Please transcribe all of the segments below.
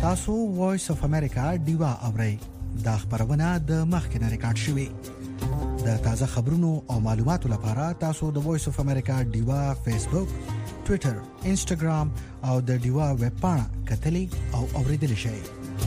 تاسو وایس اف امریکا دیوا اورئ دا خبرونه د مخکنه ریکارډ شوې د تازه خبرونو او معلوماتو لپاره تاسو د وایس اف امریکا دیوا فیسبوک ټوئیټر انسټاګرام او د دیوا ویب پاڼه کتلی او اوریدل شئ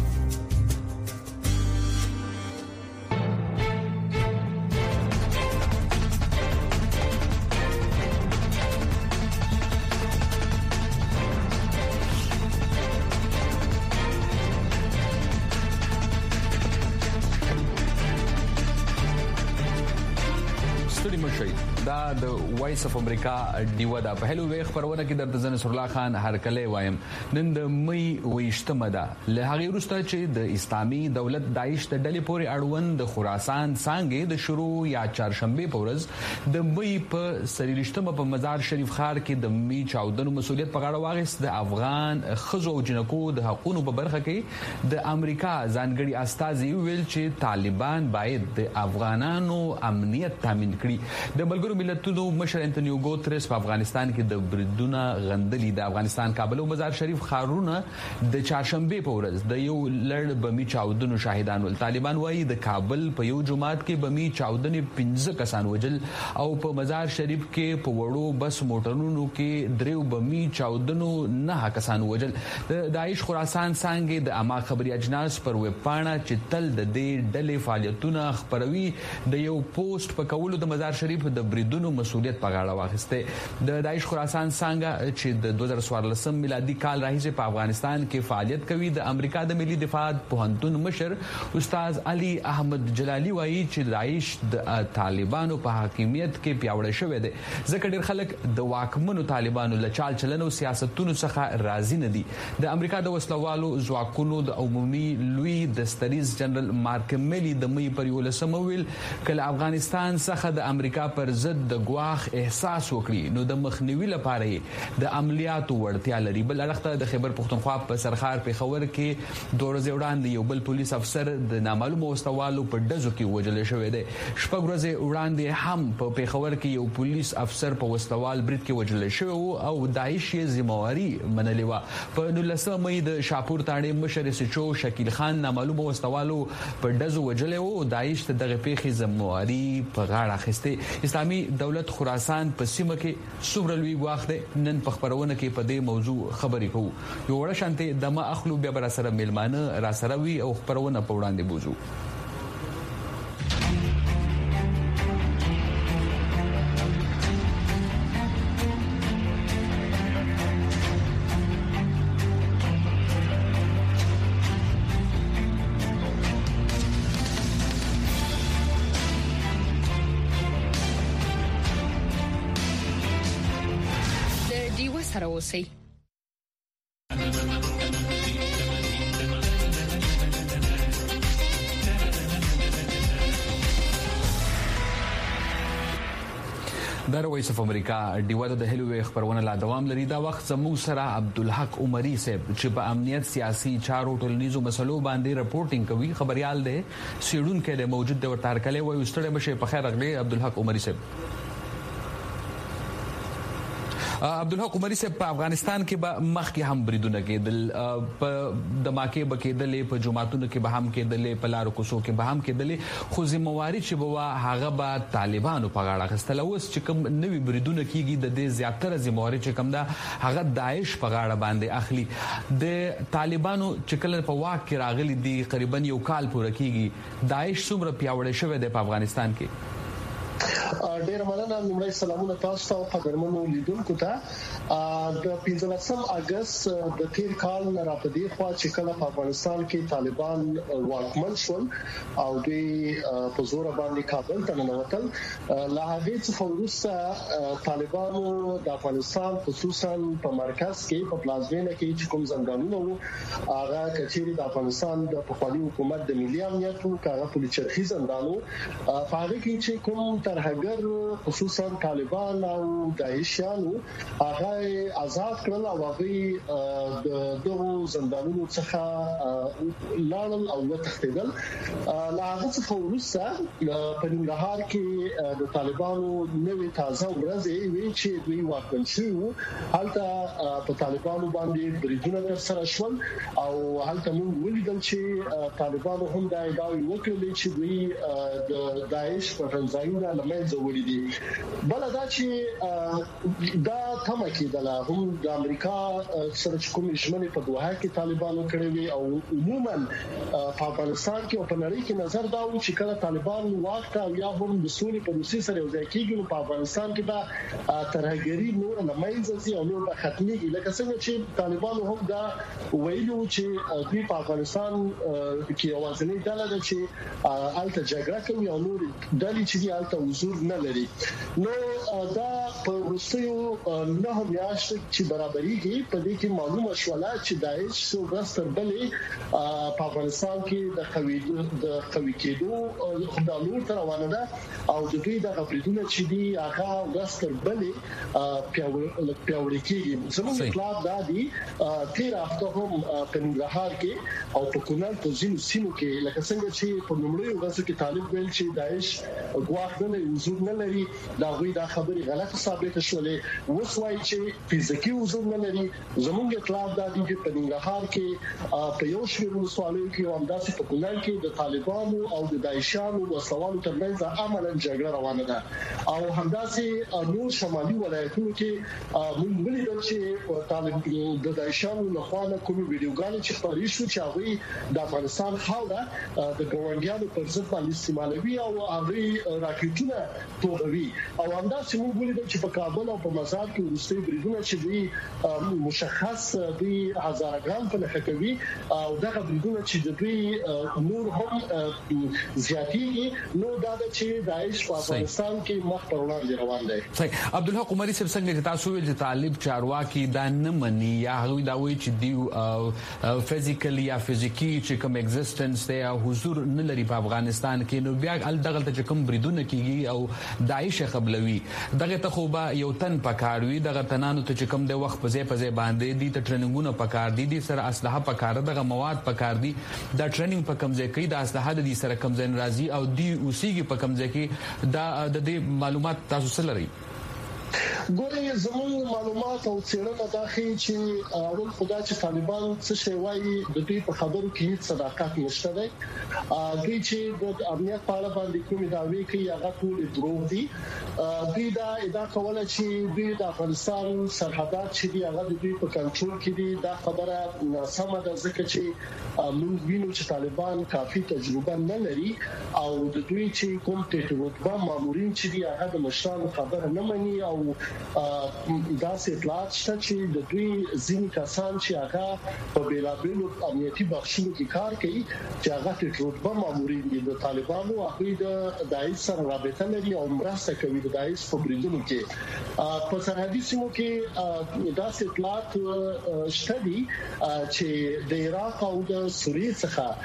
دا د وایس اف امریکا دیوا د پهلو وی خبرونه کې د نصر الله خان هرکله وایم نن د مې وېشتمه ده له هغه وروسته چې د اسلامي دولت داعش د ډلې پورې اړوند د خراسان څنګه د شروع یا چهارشنبه په ورځ د مې په سریلشتمه په مزار شریف ښار کې د مې چاودنو مسولیت په غاړه واغست د افغان خزو او جنکو د حقوقو په برخه کې د امریکا ځانګړي استازي ویل چې طالبان باید د افغانانو امنیت تامین کړي د ملګرو ملتونو مشر انټونیو ګوتریس په افغانستان کې د بریدونو غندلي د افغانستان کابل او مزار شریف ښارونه د چهارشنبه په ورځ د یو لړ بمي چاودنو شاهدان ول طالبان وایي د کابل په یو جماعت کې بمي چاودنې 15 کسان وجل او په مزار شریف کې په وړو بس موټرونو کې دریو بمي چاودنو 9 کسان وجل د داعش خراسان څنګه د اما خبري اجناس پر ویب پاڼه چې تل د دې ډلې فعالیتونه خبروي د یو پوسټ په کولو د مزار شریف د بریدونو مسولیت په غاړه واخیسته د داعش خراسان څنګه چې د 2014 میلادي کال راهیسې په افغانستان کې فعالیت کوي د امریکا د ملي دفاع پوهنتون مشر استاد علي احمد جلالي وایي چې داعش د طالبانو په حاکمیت کې پیاوړی شوی دی ځکه ډېر خلک د واکمنو طالبانو له چال چلن او سیاستونو څخه راضي نه دي د امریکا د وسلوالو ځواکونو د عمومي لوی دستریز جنرال مارک میلی د مې پر 11 ویل کله افغانستان څخه د امریکا پر ضد د ګواخ احساس وکړي نو د مخنیوي لپاره د عملیاتو وړتیا لري بل اړخته د خیبر پښتونخوا په سرخار پیښور کې دوه ورځې وړاندې یو بل پولیس افسر د نامعلومو وسلوالو په ډزو کې وژل شوی دی شپږ ورځې وړاندې هم په پیښور کې یو پولیس افسر په وسلوال برید کې وژل شوی او داعش یې ذمہواری منلې و په 19 مې د شاپور تاڼې مشر سچو شکیل خان نامعلومو وسلوالو په ډزو وژل او داعش ته دغه پیښې ذمہواری په غاړه اخیسته اسلامي دولت خراسان په سیمه کې څومره لوی ګواښ دی نن په خبرونه کې په دې موضوع خبرې کوو یو وړه شانته دمه اخلو بیا بر سره ملمانه را سره وی او خبرونه په وړاندې بوزو سره اوسئ د وایس اف امریکا دیوا د هلوې خبرونه لا دوام لري دا وخت زموږ سره عبدالحق عمری صاحب چې په امنیت سیاسي چارو ټولنیزو مسلو باندې رپورټینګ کوي خبريال دی سیډون کې د موجود د ورتار کله وایي ستړي بشه په خیر راغلی عبدالحق عمری صاحب عبدالحق عمری صاحب په افغانستان کې به مخکې هم بریدونه کېدل په دماکې بکېدلې په جماعتونو کې به هم کېدلې په لارو کوڅو کې به هم کېدلې خو ذمہواری چې به هغه به طالبانو په غاړه اخیستل اوس چې کوم نوي بریدونه کېږي د دې زیاتره ذمہواری چې کوم دا هغه داعش په غاړه باندې اخلي د طالبانو چې کله په واک کې راغلي دي تقریبا یو کال پوره کېږي داعش څومره پیاوړی شوی دی په افغانستان کې ډیر مننه لمړی سلامونه تاسو ته قدرمنو لیدونکو ته د 15 اگست د تیر کال را پدې خوا چې کله په افغانستان کې طالبان واکمن شول او دوی په زور باندې کابل ته ننوتل لا هغه څخه وروسته طالبانو د افغانستان خصوصا په مرکز کې په پلازمینه کې چې کوم زندانونه وو هغه کچېری د افغانستان د پخوانی حکومت د ملي امنیت او هغه پولیسي زندانو په هغه کې چې کوم ترهګر خصوصا طالبان او داعشیانو هغه آزاد کړل او هغه دغه زندانونو څخه لاړل او وتښتېدل. لا هغه څخه وروسته په ننګرهار کې د طالبانو نوې تازه ورځ وی چې دوی واکمن شوي هلته په طالبانو باندې بریدونه ترسره شول او هلته موږ ولیدل چې طالبانو هم دا ادعا وکړه چې دوی د داعش په ځایونه لمنځه وړي دي. بل دا چې دا تمه کېدله هم د امریکا سره کوم ژمنې په دوحه کې طالبانو کړې وي او عموما په افغانستان کې او په نړۍ کې نظر دا و چې کله طالبان واک ته یا هم د سولې په روسي سره یو ځای کېږي په افغانستان کې دا ترهګري نور لمنځه ځي او نور به ختميږي. لکه څنګه چې طالبانو هم دا ویلو چې دوی په افغانستان کې اوازنې ډله ده چې الته جګړه کوي او نور ډلې چې دی الته حضور نه لري. نو دا په روسیو نه هم یاشت چې برابرېږي په دې کې معلومه شوله چې داعش سو غستر بلې په افغانستان کې د قوي کېدو خدالور تر روانه ده او د دوی د غبرګون چې دی هغه غستر بلې پیاوړی کېږي. زموږ اطلاع دا دي تیر هفته هم په ننګرهار کې او په کونړ په ځینو سیمو کې لکه څنګه چې په لومړیو ورځو کې طالب ویل چې داعش ګواښ نه لري حضور نه لري دا غوي دا خبره غلطه ثابت شولې اوس وایي چې فزیکي حضور نه لري. زموږ اطلاع دا دي چې په ننګرهار کې په یو شمېر سوالو کې همداسې په کونړ کې د طالبانو او د داعشانو وسوالو ترمنځ عملاً جګړه روانه ده او همداسې نور شمالي ولایتونو کې موږ ولیدل چې طالب د داعشانو لخوا کوم ویډیوګانې چې خپرې شو چې هغه د افغانستان خاوره د ګوندیانو پر ضد باندې استعمالوي او هغه راکټونه توغوي او همداسې موږ ولیدل چې په کابل او په مزار کې وروستي بریدونه چې دوی مشخص دوی هزارګان په لخوا کوي او دغه بریدونه چې دوی نور هم زیاتېږي نو دا چې داعش په افغانستان کې مخ پر وړاندې روان دی. صحیح. عبدالحق عمري صاحب څنګه تاسو ویل چې طالب چارواکي دا نه مني یا هغه دا وایي چې دی فزیکلی یا فزیکی چې کوم ایگزیسټنس دی او حضور نه لري په افغانستان کې نو بیا دغه ته کوم بریدونه کیږي او داعش قبلوي دغه ته خو به یو تن پکاروي دغه تنانو ته کوم د وخت په ځای باندې دي ته ټریننګونه پکار دي سره اسلحه پکار دغه مواد پکار دي دا ټریننګ په کوم ځای کې د اسلحه د سره کوم ځای راځي او دی اوسېږي په کوم ځای کې دا د دې معلومات تاسو سره لري. ګورې زموږ معلومات او څېړنه دا ښيي چې اول خدای چې طالبان څه شی وایي د دوی په خبرو کې هیڅ صداقت نشته دی. دوی چې د امنیت په اړه باندې کومې دعوې کوي هغه ټول دروغ دي. دوی دا ادعا کوله چې دوی د افغانستان سرحدات چې دی هغه د دوی په کنټرول کې دي. دا خبره سمه ده ځکه چې موږ وینو چې طالبان کافي تجربه نه لري او د دوی چې کوم رتبه مامورین چې دی هغه د مشرانو خبره نه مني او دا اطلاعات شته چې د دوی ځینې کسان چې هغه په بیلابیلو امنیتي بخشونو کې کار کوي چې هغه رتبه مامورین دي د طالبانو هغه د داعش سره رابطه لري او مرسته کوي د داعش په بریدونو کې. په سرحدي سیمو کې دا اطلاعات شته دي چې د عراق او د سوریې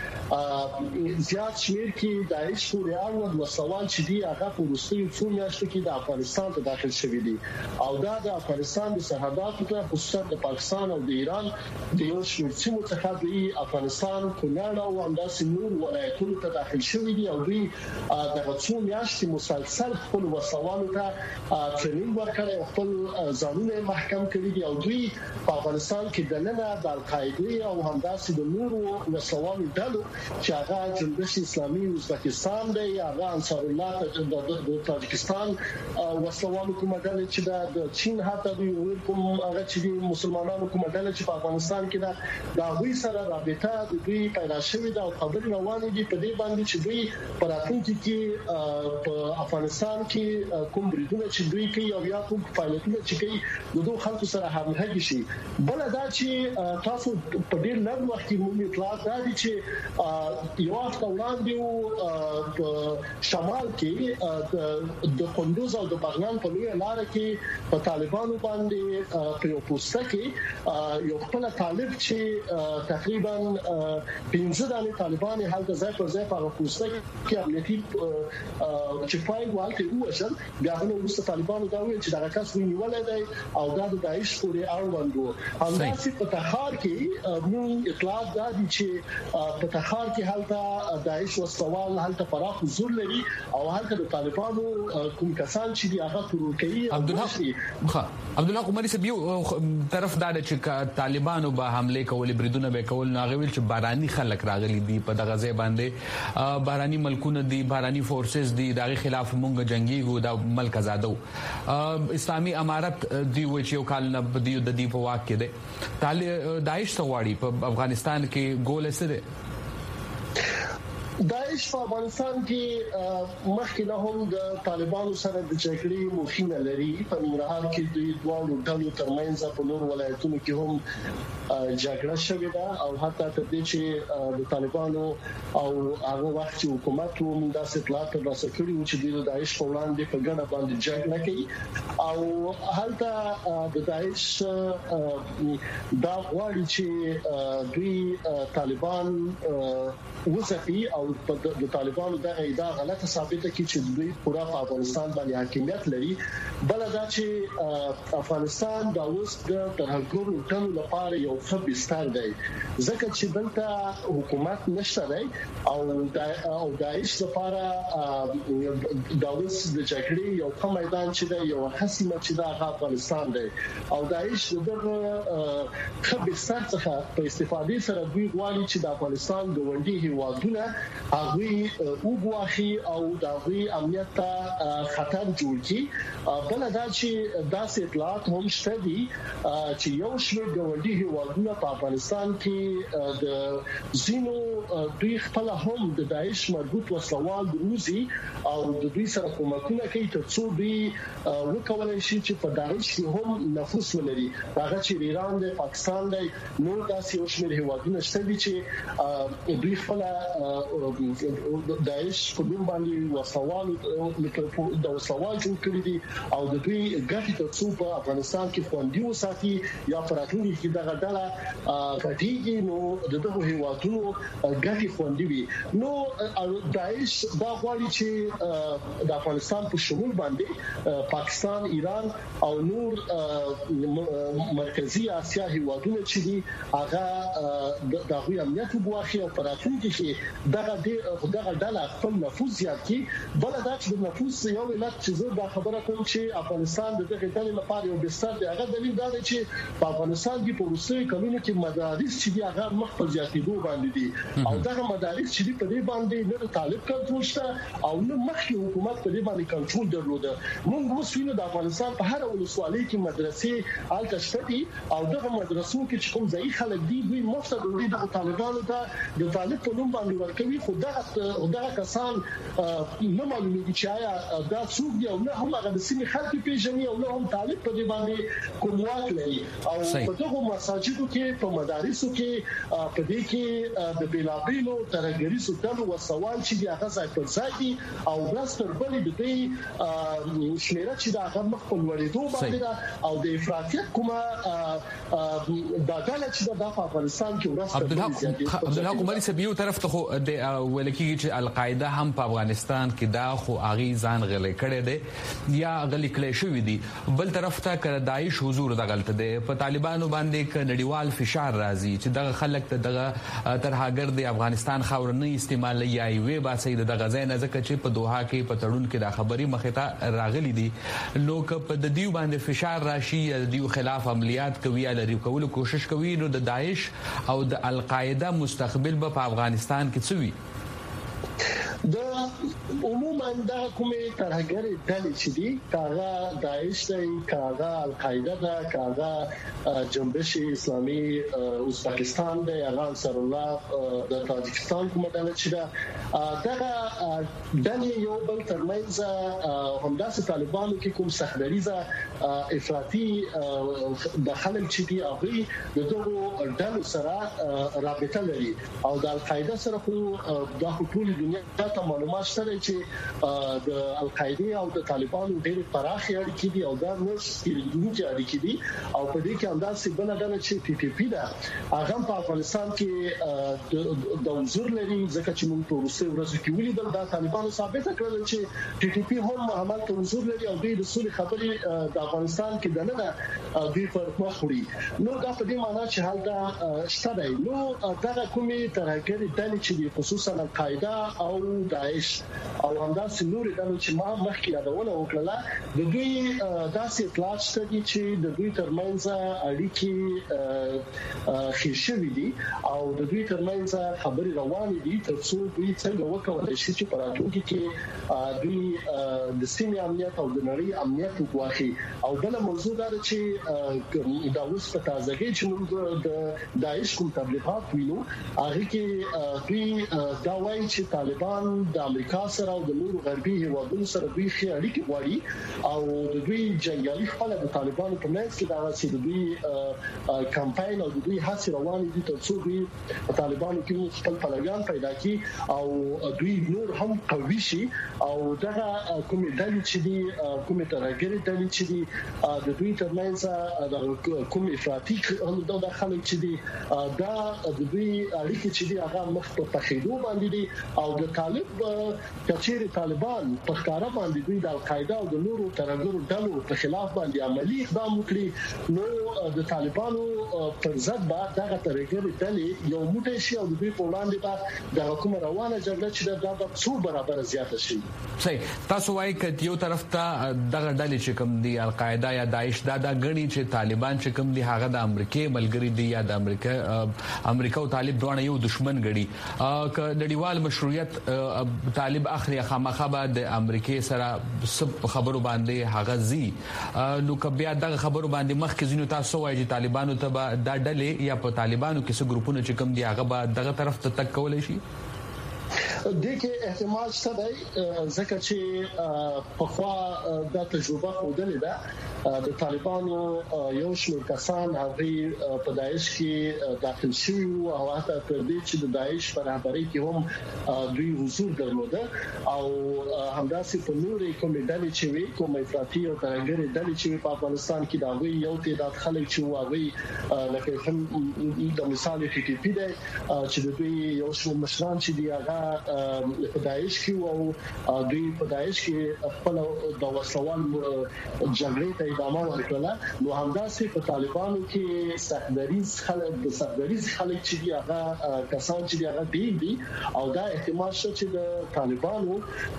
څخه زیات شمیر کې داعش پورې اړوند وسوال چې دی هغه په روسي څو میاشتو کې د افغانستان ته داخل شوی دي او دا د افغانستان د سرحداتو ته خصوصا د پاکستان او د ایران د یو شمېر سیمو څخه د افغانستان کونړ او همداسې نور ولایتونو ته داخل شوی دي او دوی د څو میاشتې مسلسل خپل وسوالو ته ټریننګ ورکړي خپل ځانونه محکم کړي دي او دوی په افغانستان کې د نن د القاعده او همداسې د نورو وسوالو ډلو چې هغه جنبش اسلامي ازبکستان دی هغه انصار الله د تاجکستان وسوالو کومه ډله چې د چین هاته دی کوم هغه چې مسلمانانو کومه ډله چې په افغانستان کې دا دوی سره رابطه د دوی پیدا شوې ده او خبرې روانې دي په دې باندې چې دوی په راتلونکي کې په افغانستان کې کوم بریدونه چې دوی کوي او یا کوم فعالیتونه چې کوي د دوه خلکو سره همغږي شي. بل دا چې تاسو په ډېر لږ وخت کې موږ اطلاعات راځي چې یو هفته وړاندې په شمال کې د کندوز او د بغلان په لویه لار کې چې په طالبانو باندې په یو پوسټ کې یو خپل طالب چې تقریبا 15 دانه طالبان هلته ځای پر ځای په پوسټ کې امنیتي چپای والته وشل بیا هم وروسته طالبانو دا ویل چې دا کس ونیول دی او دا د داعش پورې اړوند و همداسې په تخار کې موږ اطلاعات دا دي چې په تخار کې هلته داعش وسوال هلته پراخ حضور لري او هلته د طالبانو کوم کسان چې دی هغه ترور کوي عبدالله قمري صاحب یو طرف دا چې طالبانو به حمله کول بریدونه به کول نو هغه ویل چې باراني خلک راغلي دي په دغه ځای باندې باراني ملکونه دي باراني فورسز دي دغه خلاف مونږ جنگيږو دا ملک آزادو اسلامي امارت دی و چې یو کال نه بدیو د دی په واک کې ده داعش سغواړي په افغانستان کې ګول سره داعش په افغانستان کې مخکې نه هم د طالبانو سره د جګړې مخینه لري په ننګرهار کې د دوه ډلو ترمنځ په نور ولایتونو کې هم جګړه شوې ده او حتی تر دې چې د طالبانو او هغه وخت چې حکومت هم د اطلاعات ترلاسه کړي چې د داعش په وړاندې په ګڼه باندې جګړه کوي او هلته د داعش دا غواړي چې دوی طالبان وسپي او د طالبانو د ایدا غلطه ثابته کی چې دوی پورا په افغانستان باندې حاکمیت لري بل دا چې افغانستان د اوس د ترهګرو ټولو لپاره یو ښه بستر دی ځکه چې دلته حکومت نشته دی او داعش لپاره د اوس د جګړې یو ښه میدان چې دی یو حسیمه چې د افغانستان دی او داعش دغه ښه بستر څخه په استفادې سره دوی غواړي چې د افغانستان ګوندي هیوادونه هغه وګواخي او د هغه امنیت ته خطر جوړ کړي بل دا چې داسې اطلاعات هم شته دي چې یو شمېر ګوندي هیوادونه په افغانستان کې د زینو دوی خپل هم د داعش مربوط وسلوال روزي او د دوی سره کومکونه کوي ترڅو دوی وکولای شي چې په داعش کې هم نفوذ ولري هغه چې ایران د پاکستان د نور داسې یو شمېر هیوادونه شته دي چې دوی خپل داعش په نوم باندې وسوال د وسوال جوړ کړی دي او د دوی ګټې ترڅو په افغانستان کې خوندي وساتي یا پراتونی کې دغه ډله کټیږي نو دغه هیوادونو ګټې خوندي وي نو داعش دا غواړي چې د افغانستان په شمول باندې پاکستان ایران او نور مرکزی اسیا هیوادونه چې دي هغه د هغوی امنیت وګواخي او پراتونی کې دغه ډله خپل نفوذ زیات کی بل دا چې د نفوذ یو علت چې زه دا خبره کوم چې افغانستان د دغه ډلې لپاره یو بستر دی هغه دلیل دا دی چې په افغانستان کې په روسي کلونو کې مدارس چې دی هغه مخ په زیاتېدو باندې دي او دغه مدارس چې دی په دې باندې نه طالب کنټرول شته او نه مخکې حکومت په دې باندې کنټرول درلوده موږ اوس وینو د افغانستان په هر ولسوالۍ کې مدرسې الته شته او دغه مدرسو کې چې کوم ځای خلک دي دوی مفته دوی د طالبانو ته د طالب په نوم باندې ورکوي خو دغه کسان نه معلومیږي چې آیا دا څوک دی او نه هم هغه د سیمې خلک پیژني او نه هم طالب په دې باندې کوم واک لري او په دغه مساجدو کې په مدارسو کې په دې کې د بیلابیلو ترهګریزو ډلو وسوال چې دی هغه ځای پر ځای دي او بلستر بلې د دې شمیره چې دا هغه مخ په لوړېدو باندې او د افراطیت کومه د ډله چې د افغانستان کې ورسته عبدالله قمري صاحب یو طرف ته د ولکه چې القاعده هم په افغانستان کې دا خو اغي ځان غلې کړي دي یا غلې کړي شوې دي بل طرف ته کړه داعش حضور د غلط دي په طالبانو باندې ک نړیوال فشار راځي چې دغه خلک ته دغه ترهاګر د افغانستان خاور نه استعمال یا وی با سید دغه ځای نه ځکه چې په دوحه کې په تړون کې دا خبري مخه راغلي دي نو ک په د دیو باندې فشار راشي د دیو خلاف عملیات کوي یا لري کول کوشش کوي نو د داعش او د القاعده مستقبل په افغانستان کې څوي د عموما دا کومه ترهګری ډلې چې دي کاغه داعش دی کاغه القاعده ده کاغه جنبش اسلامي ازبکستان دی هغه انصار الله د تاجکستان کومه ډله چې ده دغه ډلې یو بل ترمنځ همداسې طالبانو کې کوم سخدریزه افراطي د خلک چې دي هغه دغه ډلو سره رابطه لري او د القاعده سره خو د ټول دنیا تا معلومات شته چې د القاعده او د طالبانو ډېر پراخه اړیکې دي او دا نو سپیریټونی اړیکې دي او په دې کې همداسې بل ډله چې ټي ټي پی دا هغه په افغانستان کې د حضور لري ځکه چې موږ په روسي ورځو کې ولیدل دا طالبانو ثابت کړل چې ټي ټي پی هم عمل ته حضور لري او د رسول خبري د افغانستان کې دنه دوی پر مخ وړي نو دا په دې معنی چې حال دا شته دی نو دا کومې ترهګري ډلې چې خصوصا القاعده او داعش او همداسې نور ډلې چې ما مخکې یادونه وکړه د دوی داسې اطلاعات شته چې د دوی ترمنځ اړیکې خېشوي دي او د دوی ترمنځ خبري روانې دي ترڅو دوی څنګه وکولای شي چې په راتلونکي کې دوی د سیمې امنیت او د نړۍ امنیت وګواخي او بل موضوع دا چې دا اوس په تازګي چې موږ د داعش کوم تبلیغات وینو هغه کې دوی دا وایي چې طالبان د امریکا سره او د نورو غربي هیوادونو سره دوی ښه اړیکې غواړي او د دوی جنگیالي خپل د طالبانو په منځ کې دا چې د دوی کمپاین او د دوی هڅې روانې دي ترڅو دوی طالبانو کې خپل پلویان پیدا کړي او دوی نور هم قوي شي او دا کومې ډلې چې دي کومې ترهګري ډلې چې دي د دوی ترمنځ د کوم افراطي د خلک چې دي دا د دوی اړیکې چې دي هغه مخ په تخیدو باندې دي او د طالب کچېری طالبان په ښکارا باندې دوی د القاعده او د نورو ترهګرو ډلو په خلاف باندې عملی اقدام وکړي نو د طالبانو پر ضد به دغه ترهګري ډلې یو موټی شي او د دوی په وړاندې به د حکومت روانه جګړه چې دا د څو برابر زیاته شي صحیح تاسو وایي ک یو طرف ته دغه ډلې چې کوم دي القاعده یا داعش دا غني چې طالبان چې کوم دي هغه د امریکای ملګری دي یا د امریکا او طالب دوه یو دشمن غړي ک نړیوال مشروعیت طالب اخري خامخا به د امریکای سره سب خبرو باندې هغه زی نو ک بیا دغه خبرو باندې مخکې ځینو تاسو وایي چې طالبانو ته دا ډلې یا په طالبانو کې څه ګروپونه چې کوم دي هغه به دغه طرف ته تک کولای شي دغه احتمال شته دی ځکه چې په خوا د تجربه خوندلې ده د طالبانو یو شمېر کسان هغه په داعش کې داخل شوي او حتی تر دې چې د داعش په رهبرۍ کې هم دوی حضور درلوده او همداسې په نورې کومې ډلې چې وي کوم افراطي او ترهګري ډلې چې په افغانستان کې دا وی یو تعداد خلک چې واغوي لکه هم د مثال ټي ټي پی ده چې دوی یو شمېر مشران چې دی هغه په داعش کې او دوی په داعش کې خپل د وسوال جګړې ته ادامه ورکړه نو همداسې په طالبانو کې سختدریز خلک چې دی هغه کسان چې دی هغه دي او دا احتمال شته چې د طالبانو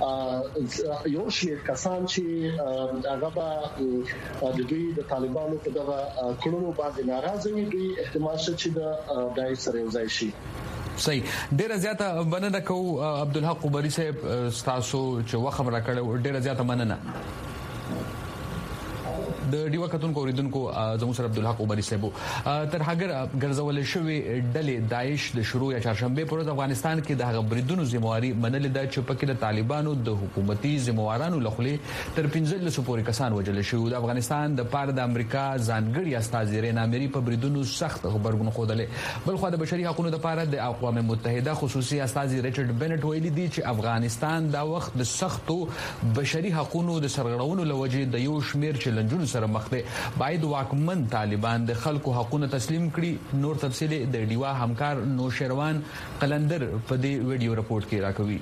یو شمېر کسان چې هغه د دوی د طالبانو په دغه کړنو باندې ناراضه وي دوی احتمال شته چې د داعش سره یو ځای شي صحیح ډیره زیاته مننه کوم عبدالحق قبري صاحب تاسو چې وخت راکړو ډیره زیاته مننه د ډیوا کتونکو اوریدونکو زموږ سره عبدالحق قبري صاحب تر هغه ګرځول شوی ډلې داعش د شروع یا چهارشنبه پر ورځ افغانستان کې د هغه بریدونو ذمہواری منلې ده چې پکې د طالبانو د حکومتي ذمہوارانو لخوا تر 15 پورې کسان وژل شوی د افغانستان د پاره د امریکا ځانګړي استازي رینامری په بریدونو سخت خبرونه خوده بل خو د بشري حقوقو لپاره د اقوام متحده خصوصي استازي ریچارډ بنټ ویلي دی چې افغانستان دا وخت د سختو بشري حقوقو د سرغړونو لوجې د یو شمیر چیلنجونو سره مخ دي باید واکمن طالبان د خلکو حقوقو تسلیم کړي نور تفصیل د ډیوا همکار نوشروان قلندر په دې ویډیو رپورت کې راکوي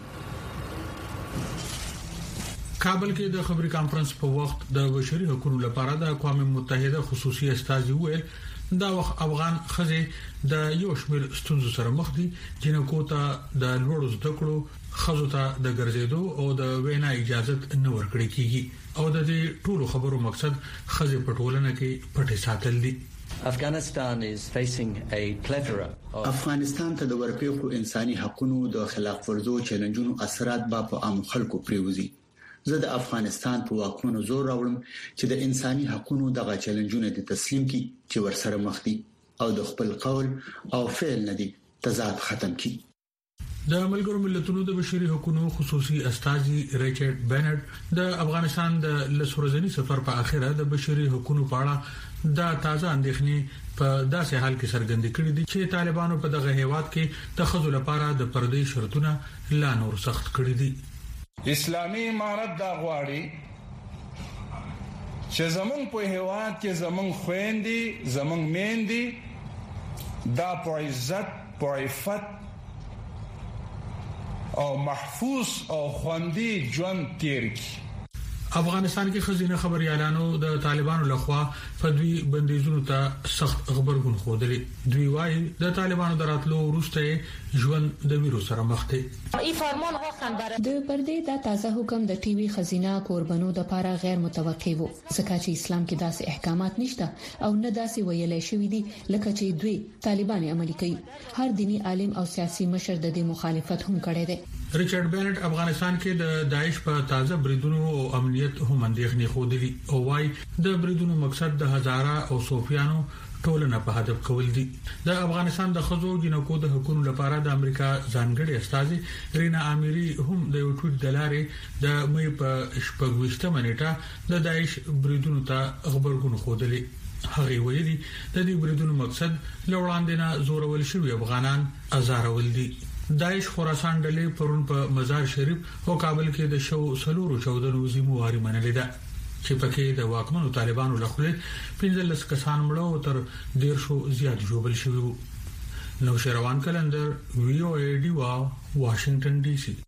کابل کې د خبري کانفرنس په وخت د بشري حقوقو لپاره د اقوام متحده خصوصي استازي ویل دا وخت افغان خزه د یو شمېر ستونزو سره مخ دي جنکو ته د لوړو زده کړو خزو ته د ګرځېدو او د وینا اجازه نه ورکړي کیږي او د دې ټولو خبرو مقصد خزه پټولنه کې پټه ساتل دي افغانستان ته د ورپېښو انساني حقوقو د خلاف ورزو چیلنجونو اثرات په عام خلکو پریوزي زه د افغانستان په واکمنو زور راوړم چې د انساني حقوقو دغه چیلنجونه د تسلیم کی چې ورسره مخ دي او د خپل قول او فعل نه دي تضاد ختم کی د ملګرو ملتونو د بشري حقوقو خصوصي استازي ریچارډ بینټ د افغانستان د لسورزنی سفر په اخره د بشري حقوقو په اړه دا تازه اندېښنې په داسې حال کې څرګندې کړې دي چې طالبانو په دغه هیواد کې د خځو لپاره د پردې شرطونه لا نور سخت کړي دي. اسلامي امارت دا غواړي چې زمونږ په هیواد کې زمونږ خويندې زمونږ میندې دا په عزت په عفت او محفوظ او خوندي ژوند تیر کی. افغانستان کې خزینه خبريالانو د طالبانو لخوا په دوی بندیزونو ته سخت خبرګون خوده. دوی وايي د طالبانو دراتلو وروسته ژوند د ویروس سره مخ دی. د پردې د تازه حکم د ټي وي خزینه قربانو د لپاره غیر متوقع وو ځکه چې اسلام کې داسې احکامات نشته او نه داسې ویلې شوې دي لکه چې دوی طالبان عملي کوي. هر دینی عالم او سیاسي مشر د دې مخالفت هم کړی دی. ریچارډ بینټ افغانستان کې د داعش په تازه بریدونو او امنیت هم اندېښنې خوده او وايي د بریدونو مقصد د هزاره او صوفیانو ټولنه په هدف کول دي. د افغانستان د خزو جنکو د حقوقو لپاره د امریکا ځانګړي استاذ رینا اميري هم د یو ټویټ د لارې د مې په شپږ نیټه د داعش بریدونو ته خبرګون خوده. هغه ویلي د دې بریدونو مقصد لوړاندې نه زورول شوی افغانان ازارول دي. داعش خراسان ډلې پرون په مزار شریف او کابل کې د شو سلورو 14 زمواري منلې ده چې پکې د واکمنو طالبانو لخوا 15 کسان مړه او تر 150 زیات جوړل شوی وو. نو شروان کلندر VOA ډیوا واشنگټن ډي سي.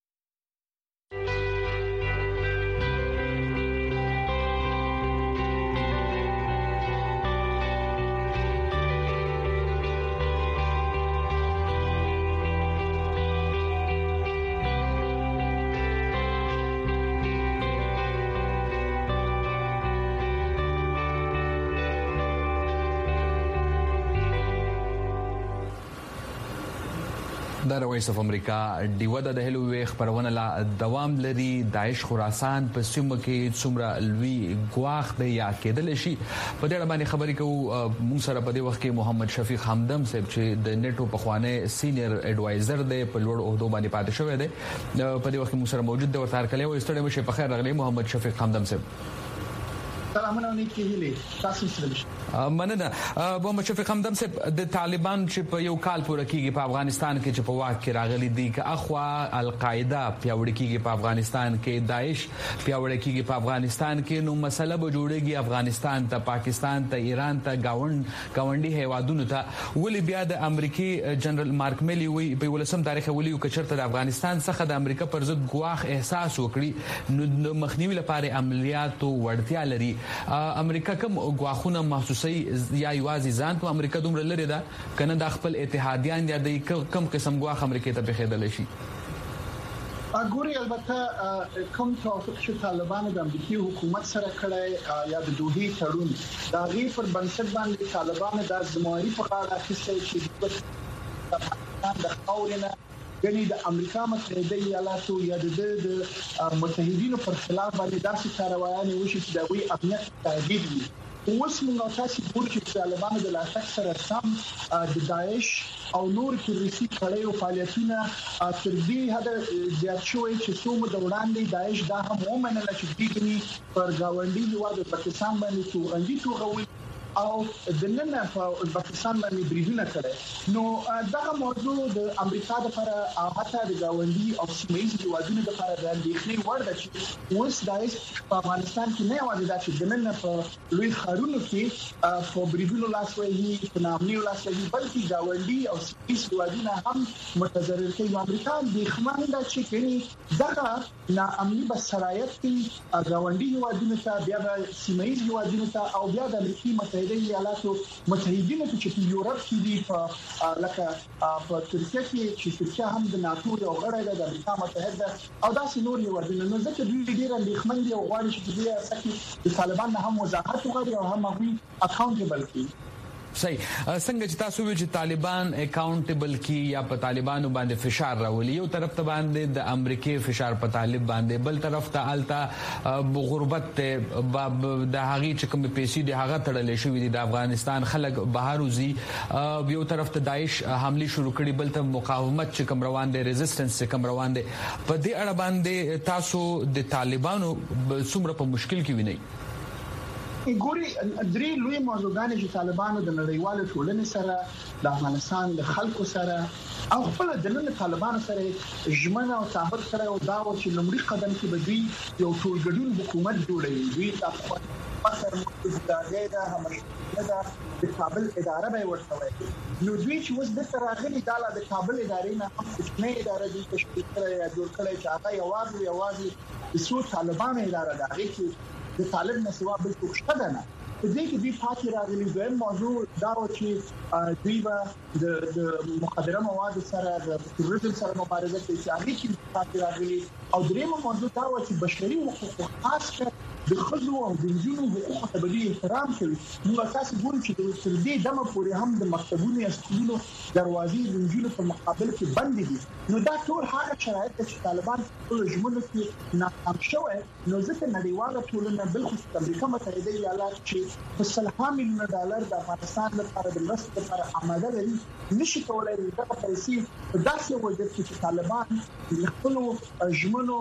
د وایس اف امریکا ډیوه د هلو وی خبرونه لا دوام لري. داعش خراسان په سیمه کې څومره لوی ګواخ دی یا کېدل شي په دې اړه باندې خبرې کوو. موږ سره په دې وخت کې محمد شفیق حمدم صاحب چې د نیټو په خوانه سینیئر ایڈوایزر دی په لوړ عہدو باندې پاتې شوی دی په دې وخت کې موږ سره موجود دی. ورته هرکلی و استړی مشه په خیر راغلی محمد شفیق حمدم صاحب. سلامونه نیکی هیله تاسو سره مننه. محمد شفیق حمدم صاحب د طالبان چې په یو کال پورې کېږي په افغانستان کې چې په واک کې راغلي دي که اخوا القاعده پیاوړی کېږي په افغانستان کې داعش پیاوړی کېږي په افغانستان کې نو مسله به جوړيږي افغانستان ته پاکستان ته ایران ته گاونډي هیوادونو ته. ولې بیا د امریکای جنرال مارک میلی وی په ولسم تاریخ ویلي او کچرته د افغانستان څخه د امریکا پر ضد ګواخ احساس وکړي نو مخنیوي لپاره عملیات او وړتیا لري. امریکا کوم غواخونه محسوسي یا یوازې ځان په امریکا دومره لري دا کنه د خپل اتحادیان یا د کوم قسم غواخ امریکا ته بخیدل شي؟ اګوري البته کوم توافق چې طالبان د امریکای حکومت سره کړی یا د دوحې تړون دا غي پر بنسټ باندې طالبان د زمواري په اړه اخیستل چې د خاورینه غني د امریکا متحده ایالاتو یا د متحدینو پر خلاف باندې داسې کاروایانه وشي چې د وی امنیت تهدید وي. اوس موږ تاسو ګورئ چې طالبان د لاسک سره سم د داعش او نور تروریستي کړيو فعالیتونه تر دې حد زیات شوی چې څومره د وړاندې داعش دا هم ومنل چې دې پر گاونډي هیواد پاکستان باندې توغندي توغوي او د نن په پاکستان باندې بریدونه کړي. نو دا موضوع د امریکا لپاره او حتی د گاونډي او سیمایي هیوادونو لپاره د اندېښنې وړ ده چې اوس داعش په افغانستان کې نه یوازې دا چې د نن په لوی خارونو کې په بریدونو لاس وهي په نامنیو لاس وهي بلکې گاونډي او سیمایي هیوادونه هم متضرر کوي. امریکا د خمانده چې کوي دا نا امني بسرایت کې گاونډي هیوادونو ته بیا د سیمایي هیوادونو ته او بیا د امریکای متحده ایالاتو متحدینو ته چې په یورپ کې دي په لکه په ترکیه کې چې ترکیه هم د ناتو یو غړی ده د امریکا متحده او داسې نور هیوادونه نو ځکه دوی ډیر اندېښمن دي او غواړي چې دوی سکه د طالبان نه هم وضاحت وکړي او هم هغوی اکاونټیبل کړي. صحیح څنګه چې تاسو ویل چې طالبان اکاونټیبل کی یا په طالبانو باندې فشار راولي یو طرف ته باندې د امریکای فشار په طالب باندې بل طرف ته التا غربت ته د هغې چې کوم پیسې د هغه تړلې شوې دي د افغانستان خلک بهر وزي یو طرف ته داعش حمله شروع کړي بل ته مقاومت چې کوم روان دي ریزिस्टेंस چې کوم روان دي په دې اړه باندې تاسو د طالبانو څومره په مشکل کې وینئ ګوري درې لوی موضوعګانې چې طالبانو د نړیوالو ټولنې سره د افغانستان د خلکو سره او خپل د نن طالبانو سره ژمنه او تعهد سره او دا چې لومړي قدم کې به دوی یو ټولګډون حکومت جوړوي دوی د افغانستان متحده همغږي د کابل اداره به ورته نو دوی چې اوس د تراغلي د کابل ادارې نه هم کومه اداره دي تشکیل کړي یا جوړ کړي چې هغه یوازې د څو طالبانو اداره ده چې د طالب نه سوا بل څه شته نه دې کې دوی پاتې راغلي د موضوع دا و چې دوی به د مخدره مواد سره د تروریزم سره مبارزه کوي چې هغه کې پاتې راغلي او درېمه موضوع دا و چې بشري حقوق خاص کر د خځو او د نجونو حقوق ته به احترام کوي نو اساسي ګوري چې د تر دې دمه پورې هم د مکتبونو یا سکولونو دروازې د نجونو په مقابل کې بند دي نو دا ټول هغه شرایط چې طالبان په ژوند کې ناکام شوه نو ځکه نړیواله ټولنه بالخصوص امریکا متحده ایالات چې په $100 میلیون د افغانستان لپاره د مرستې لپاره آماده لري نشي کولای دا پیسې داسې وجه چې طالبان خپل ژمنو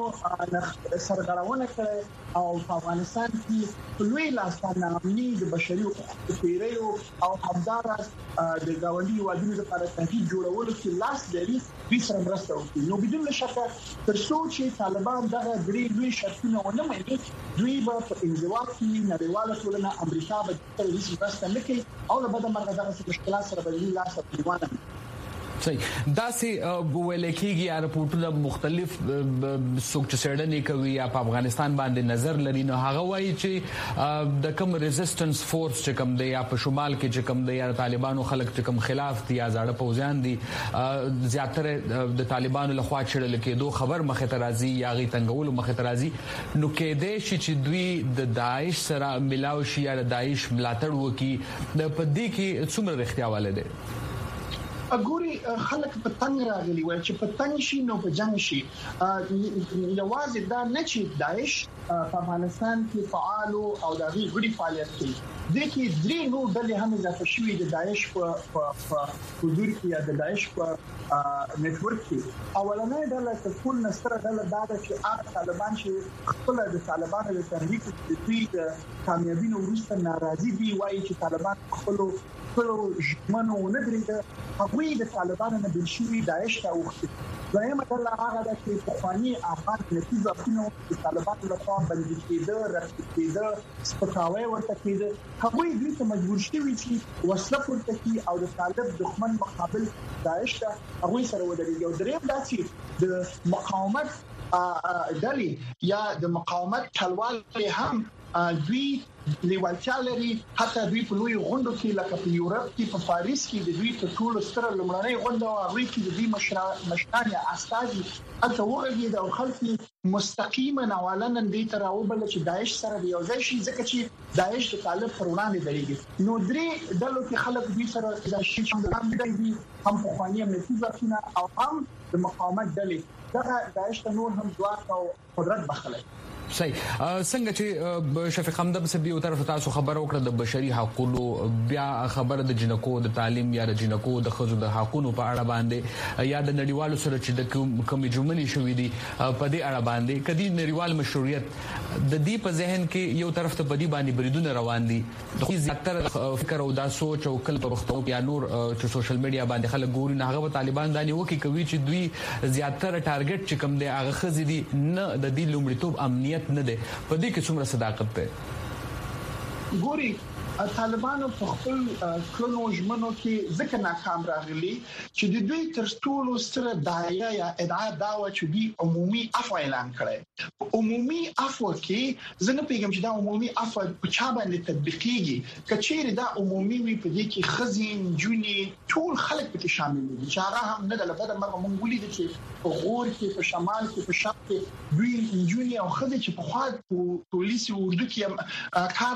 سرغړونه کړي او په افغانستان کې لوی لاسته د بشري حقوقو پیریو او همدارس د گاونډي وادي لپاره تهدید جوړولو کې لاس لري د سره مرسته وکړي نو بدون شک تر څو چې طالبان دغه درې لوی شرطونه ونه مني دوی به په انزوا کې نړیواله ټولنه امریکا به د هیڅ مرسته نه کوي او له بده مرغه دغه مشکلات سره به لاس په دیوانه صحیح داسې ویل کېږي یا راپورټونه مختلف څوک چې څېړنې کوي یا په افغانستان باندې نظر لري نو هغه وایي چې د کوم ریزिस्टेंस فورس چې کوم دی یا په شمال کې چې کوم دی یا طالبانو خلک چې کوم خلاف دي یا زاړه پوځیان دي زیاتره د طالبانو لخوا چړل کېدو خبر مخه ته راځي یا غي تنګول مخه ته راځي نو کېدې چې دوی د داعش سره ملاوي شي یا د داعش ملاتړ وکي د پدې کې څومره اختیاواله دي ګوري خلک په تنګ راغلي وای چې په تنګ شي نو په جنگ شي یوازې دا نه چې داعش په افغانستان کې فعال او د غړي فعالیت کوي د کې درې نو ډلې هم اضافه شوې د داعش په حضور کې یا د داعش په نتورک کې اولنۍ ډله د ټول نستره ډله دا چې هغه طالبان چې خپل د طالبانو له تحریک د کامیابی نو وروسته ناراضي دي وایي چې طالبان خپل ژمنو نه درېږي هغوی د طالبانو نه بل شوي داعش ته وختي دویمه ډله هغه ده چې پخواني افغان نتیجه ځواکونه د طالبانو لخوا بندي کېده رسمي کېده سپکاوی ورته کېده هغوی دوی ته مجبور شوي چې وسله پورته کړي او د طالب دښمن مقابل داعش ته هغوی سره ودرېږي او درېیم دا چې د مقاومت ډلې یا د مقاومت ټلوال هم دوی لیوالتیا لري حتی دوی په لوی غونډو کې لکه په یورپ کې په پاریس کې د دوی په ټولو ستره لمړنۍ غونډه او هغه کې د دوی مشران یا استازي البته وګړي د خلکو مستقیما اولنن دې تر او بل چې داعش سره یو ځای شي ځکه چې داعش د طالب پر وړاندې درېږي نو درې ډلو کې خلک دوی سره د شي چې هم په خواني امنیتي ځواکونه او هم د مقاومت ډلې دا داعش ته نور هم ځواک او قدرت بخلي صحیح څنګه چې شفیق حمدب صاحب یو طرف تاسو خبر وکړه د بشري حقوقو بیا خبر د جنکو د تعلیم یا د جنکو د خزو د حقوقو په اړه باندې یا د نړیوالو سره چې د کوم جملې شوې دي په دې اړه باندې کدي نړیوال مشروعیت د دې په ذهن کې یو طرف ته بدی باندې بریدونه روان دي د زیاتره فکر او دا سوچ او کل په وختو یا نور چې سوشل میډیا باندې خلک ګوري نه هغه طالبان دانی وکي کوي چې دوی زیاتره ټارګټ چې کوم دی هغه خزي دي نه د دې لومړیتوب امنیت نه ده په دې کې څومره صداقت ده ګوري طالبانو په خپل کلونو ژمنو کې ځکه ناکام راغلي چې د دوی تر ټولو سره داعیه یا ادعا دا و چې دوی عمومي عفو اعلان کړي عمومي عفو کې زنه پیغام چې دا عمومي عفو په چا باندې تطبیقيږي کچېر دا عمومي وي په دې کې خزین جونی ټول خلک پکې شامل دي چې هغه هم نه د لبد مرغه مونږ ولید چې په غور کې په شمال کې په شرق کې دوی جونی او خزې چې په خوا پولیس او اردو کې کار لري دا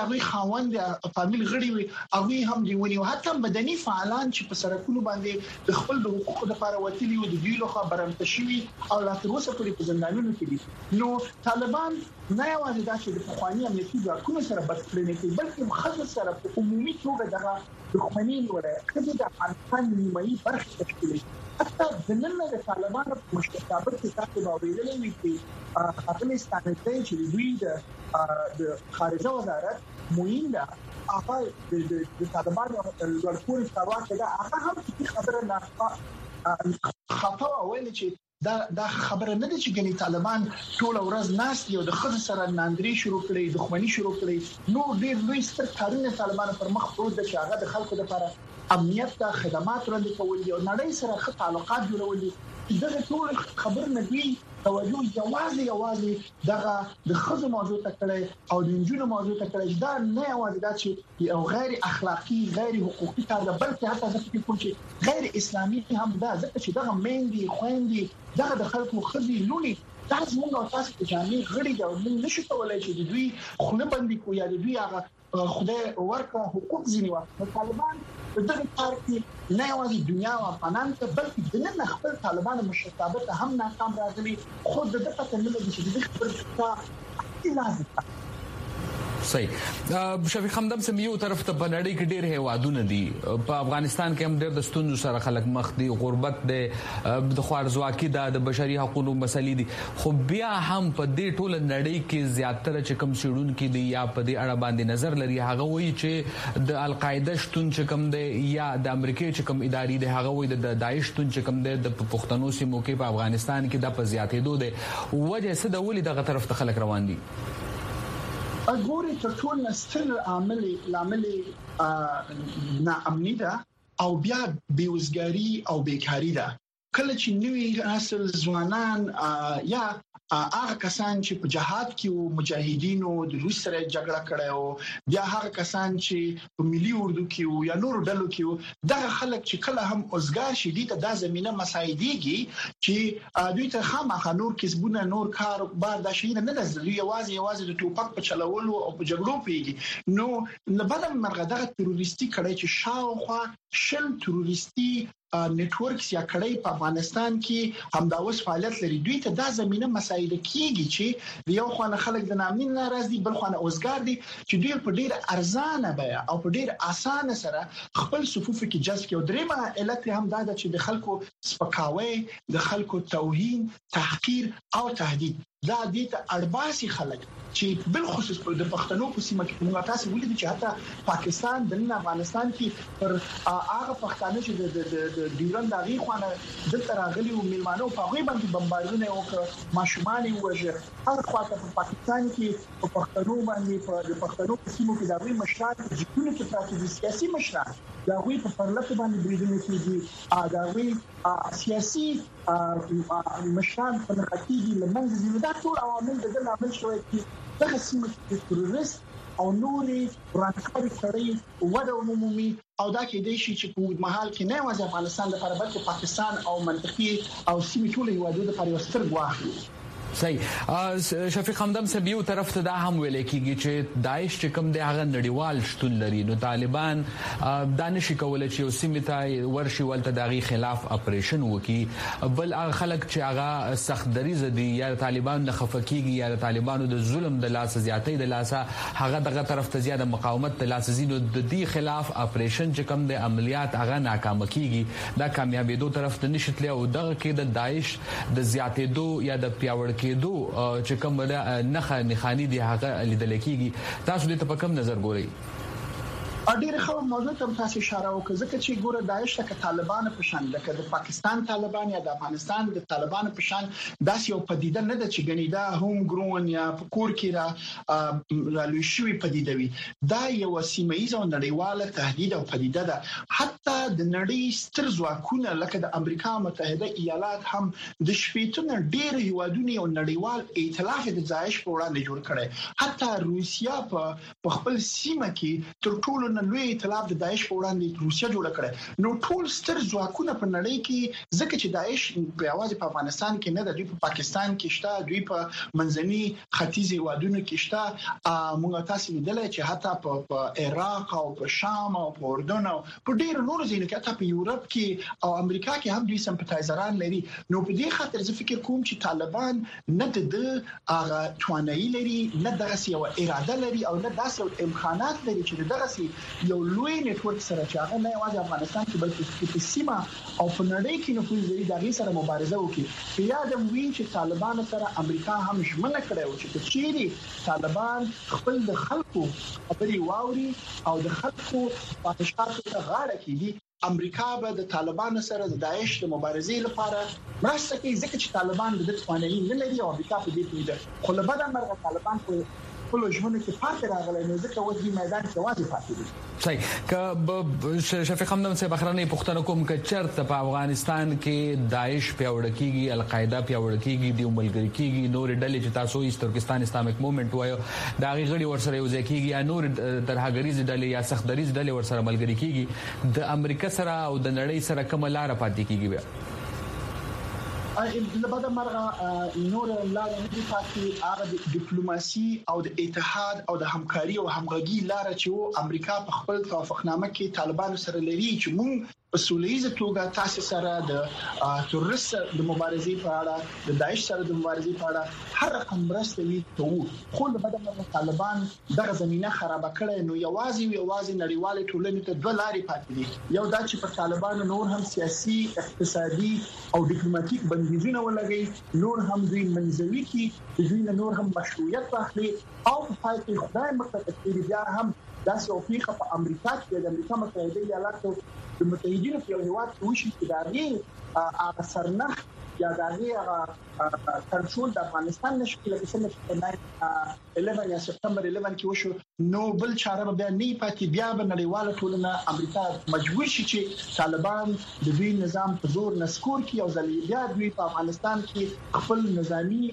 د هغه خاوند فامیل غړي وي هغه هم دی ونی او حتی مدني فعالان چې په سرکونو باندې د خپل د حقوقو لپاره وتلي او د دوی لخوا برمتشوي او لا تر اوسه پورې په زندانونو کې دي نو طالبان نه یوازې دا چې د قوانینو امنیتي ځواکونو سره بدکړنې کوي بلکې خاص سره په عمومي توګه دغه دښمنۍ لري کله د افغانستان نیمایي برخه تشکیل حتی د نن د طالبانو په مشرتابه کې تاسو به ویلې وي چې افغانستان چې دوی د خارجه وزارت موینده هغه د طالبانو ورکوړي ثروت دا هغه هم خبره نه خطا ویل چې دا خبره نه ده چې ګنې طالبان ټول ورځ ناس یو د خځې سره ناندري شروع کړي دښمنی شروع کړي نو ډېر لوی ستر کارونه طالبان پر مخ پروت دي چې هغه د خلکو لپاره امنیت ته خدمات وړاندې کول دي او نړۍ سره ښه تعلقات جوړول دي دغه ټول خبر نه دی توجه یوازې دغه د خځو موضوع ته کړي او د انجونو موضوع ته کړي دا نه یوازې دا چې یو غیر اخلاقی غیر حقوقي کار ده بلکې حتی ځکه چې غیر اسلامي هم ده ځکه چې دغه میندې خويندې دغه د خلکو خځې لونی دا زموږ او تاسو په جامع غړي دا موږ نشو کولای چې د دوی خونه باندې کو یا د دوی هغه خدای ورکه حقوق ځینی وخت طالبان په دغه کار کې نه یوازې دنیا او افغانان ته بلکې د نن خپل طالبان مشرتابه ته هم ناکام راغلي خو د دغه په نوم د شدید خبرې لازم صحیح شفیق همدم سم یو طرف ته بنړی کې ډېر هوادونه دي په افغانستان کې هم ډېر د ستونزو سره خلک مخ دي غربت د خوارزواکي د بشري حقوقو مسلې دي خو بیا هم په دې ټوله نړۍ کې زیاتره چې کوم شړونکو دي یا په دې اړه باندې نظر لري هغه وایي چې د القاعده شتون چې کوم دی یا د امریکای چې کوم ادارې دی هغه وایي د داعش شتون چې کوم دی د پښتنو سیمو کې په افغانستان کې د په زیاتېدو دی وجه څه د ولې دغه طرف ته خلک روان دي اګوري تر ټولو ستر عامل ناامني ده او بیا بیوزګاری او بیکاری ده کله چې نوی نسل ځوانان یا هغه کسان چې په جهاد کې او مجاهدینو د روس سره جګړه کړې او بیا هغه کسان چې په ملي اردو کې او یا نور ډلو کې دغه خلک چې کله هم اوسګار شي دي ته د زمينه مساعديږي چې دوی ته خامخا نور کسبونه نور کاروبار د شي نه د یوازې د ټوپک په چلولو او په جګړو پیږي نو لبدل مرغه دغه تروریستي کړي چې شاوخوا شل تروریستي نتورکس یا کړي په افغانستان کې همدا اوس فعالیت لري دوی ته د زمينه مسایل کیږي چې یو خو خلک د نامین ناراض دي بل خو اوسګار دي چې دوی په ډیر ارزانه بیا او په ډیر اسانه سره خپل صفوف کې جذب کوي درېمه علت هم دا ده چې د خلکو سپکاوي د خلکو توهین تحقیر او تهدید دا دې ته اړباسي خلک چې بل خصوص د پښتنو په سیمه کې موږ تاسو ولیدل چې حتی پاکستان د افغانستان کې پر هغه پښتانه چې د ډیورن دغه خوانه د تراغلي او میلمانو په غوي باندې بمباردونه او ماشومان وژه هر خواته په پاکستان کې په پښتنو باندې د پښتنو په سیمه کې دغه مشران چې کومه کې تاسو د سیاسي مشران دا غوي په پرلط باندې بریدونه کیږي دا غوي سیاسي مشران په نقطې لمنځه دي دا ټول عوامل د عامل شوي چې دغه سیمه کې تروریست او نورې رانکاري کړي وده عمومي او دا کې د شي چې په محل کې نه وځي افغانستان لپاره بلکې پاکستان او منطقي او سیمه ټول یوازې د لپاره ستر غواخلي صحیح شفیق همدم سبیو طرف ته دا هم ویل کیږي چې داعش چې کوم دی هغه نړیوال شتون لري نو طالبان دانش کول چې وسیمه ته ورشي ولته دغه خلاف اپریشن وکي بل هغه خلک چې هغه سخت دریزه دي یا طالبان نه خفقيږي یا طالبانو د ظلم د لاس زیاتې د لاس هغه دغه طرف ته زیاده مقاومت د لاس زینو د دې خلاف اپریشن چې کوم دی عملیات هغه ناکام کیږي دا کامیابیدو طرف ته نشتله او دغه کې د داعش د زیاتېدو یا د پیاوړ کېدو چې کوم نه نخانی دي هغه لیدل کېږي تاسو دې په کوم نظر ګورئ ډېر خو موضوع ته تاسو اشاره وکړه ځکه چې ګوره داعش ته طالبان په شان لکه د پاکستان طالبان یا د افغانستان د طالبان په شان داس یو پدیده نه ده چې غنی دا هوم ګرون یا په کور کې را لوي شوی پدیده وي دا یو سیمایي او نړیواله تهدید او پدیده ده حتی د نړۍ ستر ځواکونه لکه د امریکا متحده ایالات هم د شپېتونه ډېر هیوادونو او نړیوال ائتلاف د داعش په وړاندې جوړ کړي حتی روسیا په خپل سیمه کې تر ټولو لوی ائتلاف د داعش په وړاندې روسیا جوړ کړ نو ټول ستر ځواکونه په نړۍ کې ځکه چې داعش په اواز په افغانستان کې نه د دوی په پاکستان کې شته دوی په منځني ختیځ هیوادونو کې شته موږ تاسو لیدل چې حتی په عراق او په شام او په اردن او په ډیرو نورو ځایونو کې حتی په یورپ کې او امریکا کې هم دوی سمپاتایزران لري نو په دې خاطر زه فکر کوم چې طالبان نه د هغه توانایي لري نه دغه یو اراده لري او نه داسې امکانات لري چې دغه یو لوی نتورک سره چې هغه نه یوازې افغانستان کې بلکې په سیمه او په نړۍ کې نفوذ لري دغه سره مبارزه وکړي په یاد وي چې طالبان سره امریکا هم ژمنه کړې و چې چیرې طالبان خپل د خلکو خبري واوري او د خلکو پاتشاتو ته غاړه کړي امریکا به د طالبان سره د داعش د مبارزې لپاره مرسته کوي ځکه چې طالبان د توانایي نه لري او امریکا په دې پیډه خو له بده مرغه طالبان په خپل ژوند کې پاتې راغلي نو ځکه وځي میدان کې واځي پاتې دي صحیح ک شفیق حمدان سے بخرانی پختنه کوم ک چرته په افغانستان کې داعش پیاوړ کیږي القاعده پیاوړ کیږي دی ملګری کیږي نور ډلې چې تاسو یې ترکستان اسلامیک موومېنټ وایو دا غړي ورسره یو ځای کیږي یا نور ترهګریز ډلې یا سختدریز ډلې ورسره ملګری کیږي د امریکا سره او د نړۍ سره کوم لار پاتې کیږي بیا لبدا مرغه نور لاره نه دي پاتې هغه ډیپلوماسي او د اتحاد او د همکاري او همغږي لاره چې امریکا په خپل توافقنامه کې طالبان سره لري چې موږ په سولېزه توګه تاسو سره د تروریست د مبارزې په اړه د داعش سره د مبارزې په اړه هر رقم مرسته وي ته خو لبدا مرغه طالبان دغه زمينه خراب کړي نو یوازې نړیوال ټولنې ته دوه لارې پاتې دي یو دا چې په طالبان نور هم سیاسي اقتصادي او ډیپلوماټیک بندیزونه ولګي نور هم دوی منځوي کې دوی نور هم مشروعیت واخلي او په پای کې خدای مخکې بیا هم داسې او پیخه په امریکا کې د امریکا متحده ایالاتو د متحدینو په هیواد کې وشي چې دا سرنخ یا دا کنټرول د افغانستان نشي لکه څنګه 11 یا سپتمبر 11 کې وشو نو بل چاره به نه پاتې بیا به نړیواله ټولنه امریکا مجبور شي چې طالبان د دوی نظام په زور نسکور کړي او ځلې بیا دوی په افغانستان کې خپل نظامی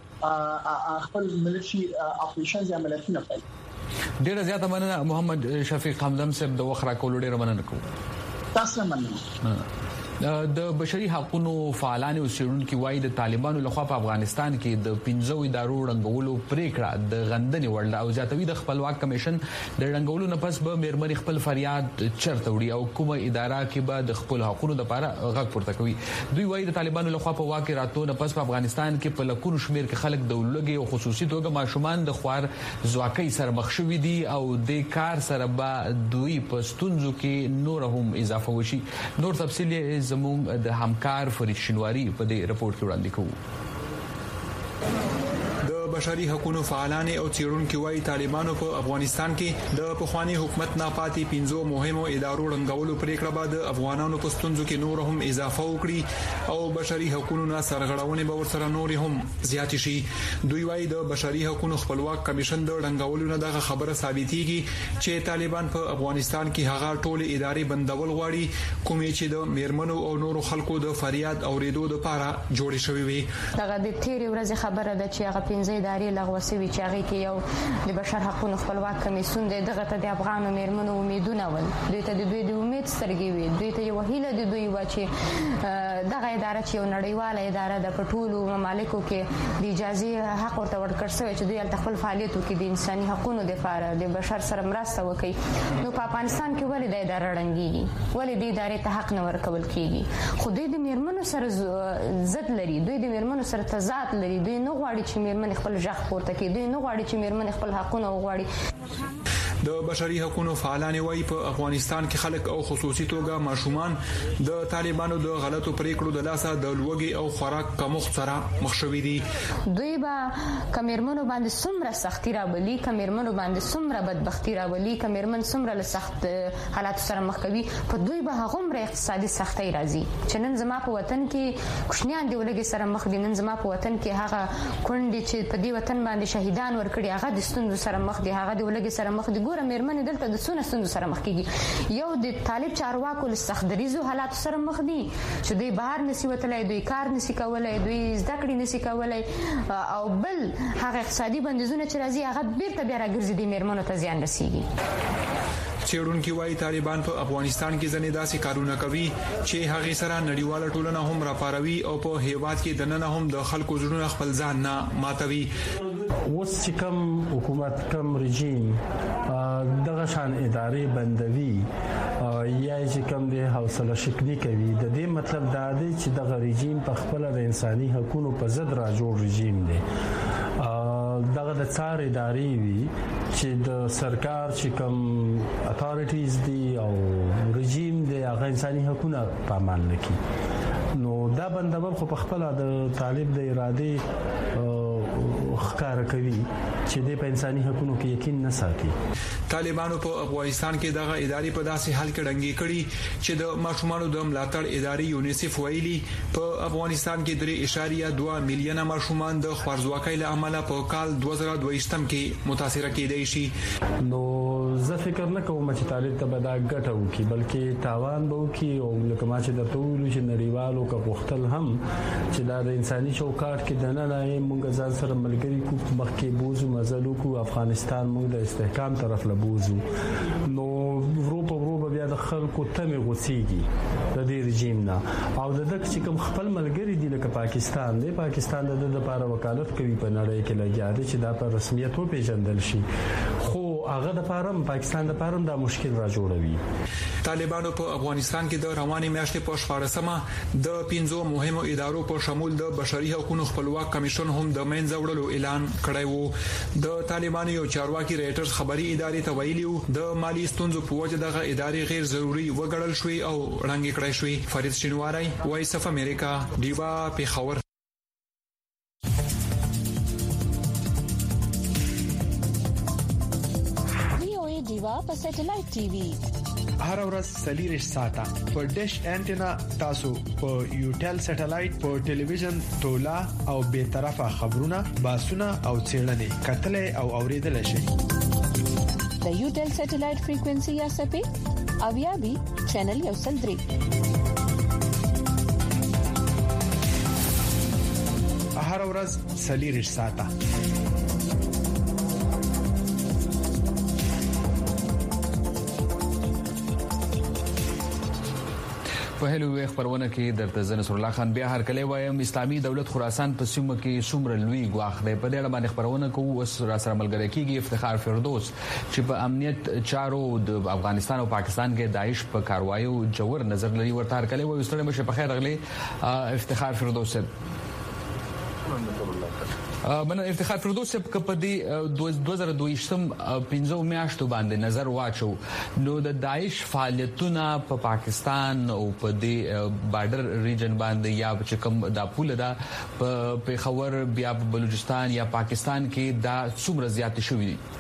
او خپل ملتي اپریشنز عملیاتونه کوي ډیره زیاته مننه محمد شفیق حمدان صاحب د وخت راکول ډیره مننه کوم تاسو مننه د بشري حقوقو فعالان او سیرونکو وایي د طالبانو لخوا په افغانستان کې د 15 ادارو رنګولو پریکړه د غندنې وړ او ځاتوي د خپلواک کمیشن د رنګولو نه پس به مرمنې خپل فریاد چرته وړي او کومه اداره کې به د خپل حقوقو لپاره غږ پورته کوي دوی وایي د طالبانو لخوا په واقع راتلو نه پس په افغانستان کې په لکونو شمیر کې خلک د ولګي او خصوصي توګه ماشومان د خوار ځواکۍ سره مخ شوي دي او د کار سره به دوی په ستونزو کې نور هم اضافه وشي نور تفصیل زموږ د همکار فرید شینواری په دې رپورت کې وړاندې کوو بشري حقوقو فعالان او څیړونکو وايي طالبانو په افغانستان کې د پخوانی حکومت نه پاتې 15 مهمو ادارو رنګولو پریکړه بعد افغانانو په ستونزو کې نور هم اضافه وکړي او بشري حقوقو نه سرغړونه به ورسره نور هم زیات شي دوی وايي د بشري حقوقو خپلواک کمیشن د رنګولو نه دغه خبره ثابتېږي چې طالبان په افغانستان کې هغه ټول ادارې بندول غواړي کومې چې د میرمنو او نورو خلکو د فریاد اوریدو لپاره جوړې شوې وي دغه د تیرې ورځې خبره ده چې هغه 15 ادارې لغوه شوي چې هغه کې یو د بشر حقوقو خپلواک کمیسیون دغه ته د افغانو میرمنو امیدونه ول دوی ته د دوی د امید سترګې وي دوی ته یو هیله د دوی و چې دغه اداره چې یو نړیواله اداره د پټولو ممالکو کې د اجازه حق ورته ورکړ شوی چې دوی خپل فعالیت وکړي د انساني حقوقو لپاره د بشر سره مرسته وکړي نو په افغانستان کې ولې د اداره رنګيږي ولې د ادارې ته حق نه ورکول کیږي خو دوی د میرمنو سره ضد لري دوی د میرمنو سره تضاد لري دوی نه غواړي چې میرمن خپل ځخ پورته کوي دوی نه غواړي چې میرمن خپل حقونه وغواړي د بشري حقوقو فعالان وايي په افغانستان کې خلک او خصوصي توګه ماشومان د طالبانو د غلطو پریکړو د لاسه د لوګي او خوراک کمښت سره مخ شوي دي دوی به کمرمنو باندې څومره سختي راولي کمرمنو باندې څومره بدبختی راولي کمرمن څومره له سخت حالات سره مخ کوي په دوی به هغه مر اقتصادي سختي راځي چې نن زما په وطن کې کوشنیان دی ولګي سره مخ دي نن زما په وطن کې هغه کونډي چې په دې وطن باندې شهیدان ورکړي هغه د ستونزو سره مخ دي هغه د ولګي سره مخ دي ګوره میرمن دلته د سونه ستونزو سره مخ کیږي یو د طالب چارواکو له سختدریزو حالات سره مخ دي چې دوی بهر نسی وتلای دوی کار نسی کولای دوی زده کړې نسی کولای او بل هغه اقتصادي بندیزونه چې راځي هغه بیرته بیا راګرځي د میرمنو ته ځان رسیږي چیرونکو وايي طالبان په افغانستان کې ځنې داسې کارونه کوي چې هغه سره نړیواله ټولنه هم راپاروي او په هیواد کې دننه هم د خلکو زړونه خپل ځان نه ماتوي. اوس چې کوم حکومت کوم رژیم دغه شان ادارې بندوي یا چې کوم د حوصله شکنی کوي د دې مطلب دا دی چې دغه رژیم په خپل د انساني حقوقو په ضد را جوړ رژیم دی. دغه د څار ادارې وي چې د سرکار چې کوم اتھارټیز دي او رژیم دی هغه انساني حقوقو پامن نکي نو دا بندول خو په خپل د طالب د ارادې ښکار کوي چې د انساني حقوقو کې یقین نه ساتي. طالبانو په افغانستان کې دغه ادارې په داسې حال کې ډنګي کړي چې د ماشومانو د ملاتړ ادارې یونیسف ویلي په افغانستان کې 3.2 میلیونه ماشومان د خوارځواکۍ له امله په کال 2022 کې متاثر کېدای شي. نو زه فکر نه کوم چې طالب ته به دا ګټه وکړي بلکې تاوان به وکړي او لکه ما چې درته ویلو چې نړیوالو کا پختل هم چې دا د انساني چوکاټ کې دننه موږ ځان سره ملګری کو مخکې بوزو مزلو کو افغانستان موږ د استحکام طرف له بوزو نو ورو بیا د خلکو تمه غوسیږي د دې رژیم نه او د دک چې کوم خپل ملګری دی لکه پاکستان دی پاکستان د لپاره وکالت کوي په نړۍ کې لګیا دی چې دا په رسمیت و پیژندل شي خو هغه د پارم پاکستان د پارم دا مشکل را جوړوي. طالبانو په افغانستان کې د رواني میاشتې په 14مه د 15 مهمو ادارو په شمول د بشري حقوقو خپلواک کمیشن هم د منځ وړلو اعلان کړی وو. د طالبانو یو چارواکي ریټرز خبري ادارې ته ویلي د مالی ستونزو په وجه دغه ادارې غیر ضروري وګڼل شوې او رنګ کړای شوې. فرید شینواری وایس اف امریکا دیوا پیښور. دیوا په سټلایټ ټي وي هر ورځ سلیریش ساته په ډیش انټینا تاسو په یوټل سټلایټ په ټلویزیون تولا او به طرفه خبرونه باسونه او چیرلنې کتلې او اوریدل شي. د یوټل سټلایټ فریکوئنسي یا سپې او یا بي چینل یو سل 3 هر ورځ سلیریش ساته. په هلو وی خبرونه کې درته زنه نصر الله خان بیا هر کله وایم اسلامي دولت خراسان په سیمه کې څومره لوی غواخ دی. په دې اړه باندې خبرونه کوو. اوس را سره ملګری کیږي افتخار فردوس چې په امنیت چارو د افغانستان او پاکستان کې داعش په کاروایو جوړ نظر لري. ورته هر کله وي ستړي مشه په خیر غلي افتخار فردوس من افتخار فردوس په دې 2022 15 میاشتو باندې نظر واچو نو د داعش فعالیتونه په پاکستان او په دې بارډر ریجن باندې یا چې کوم د پوله دا په پیښور بیا په بلوچستان یا پاکستان کې دا څومره زیات شوی دي.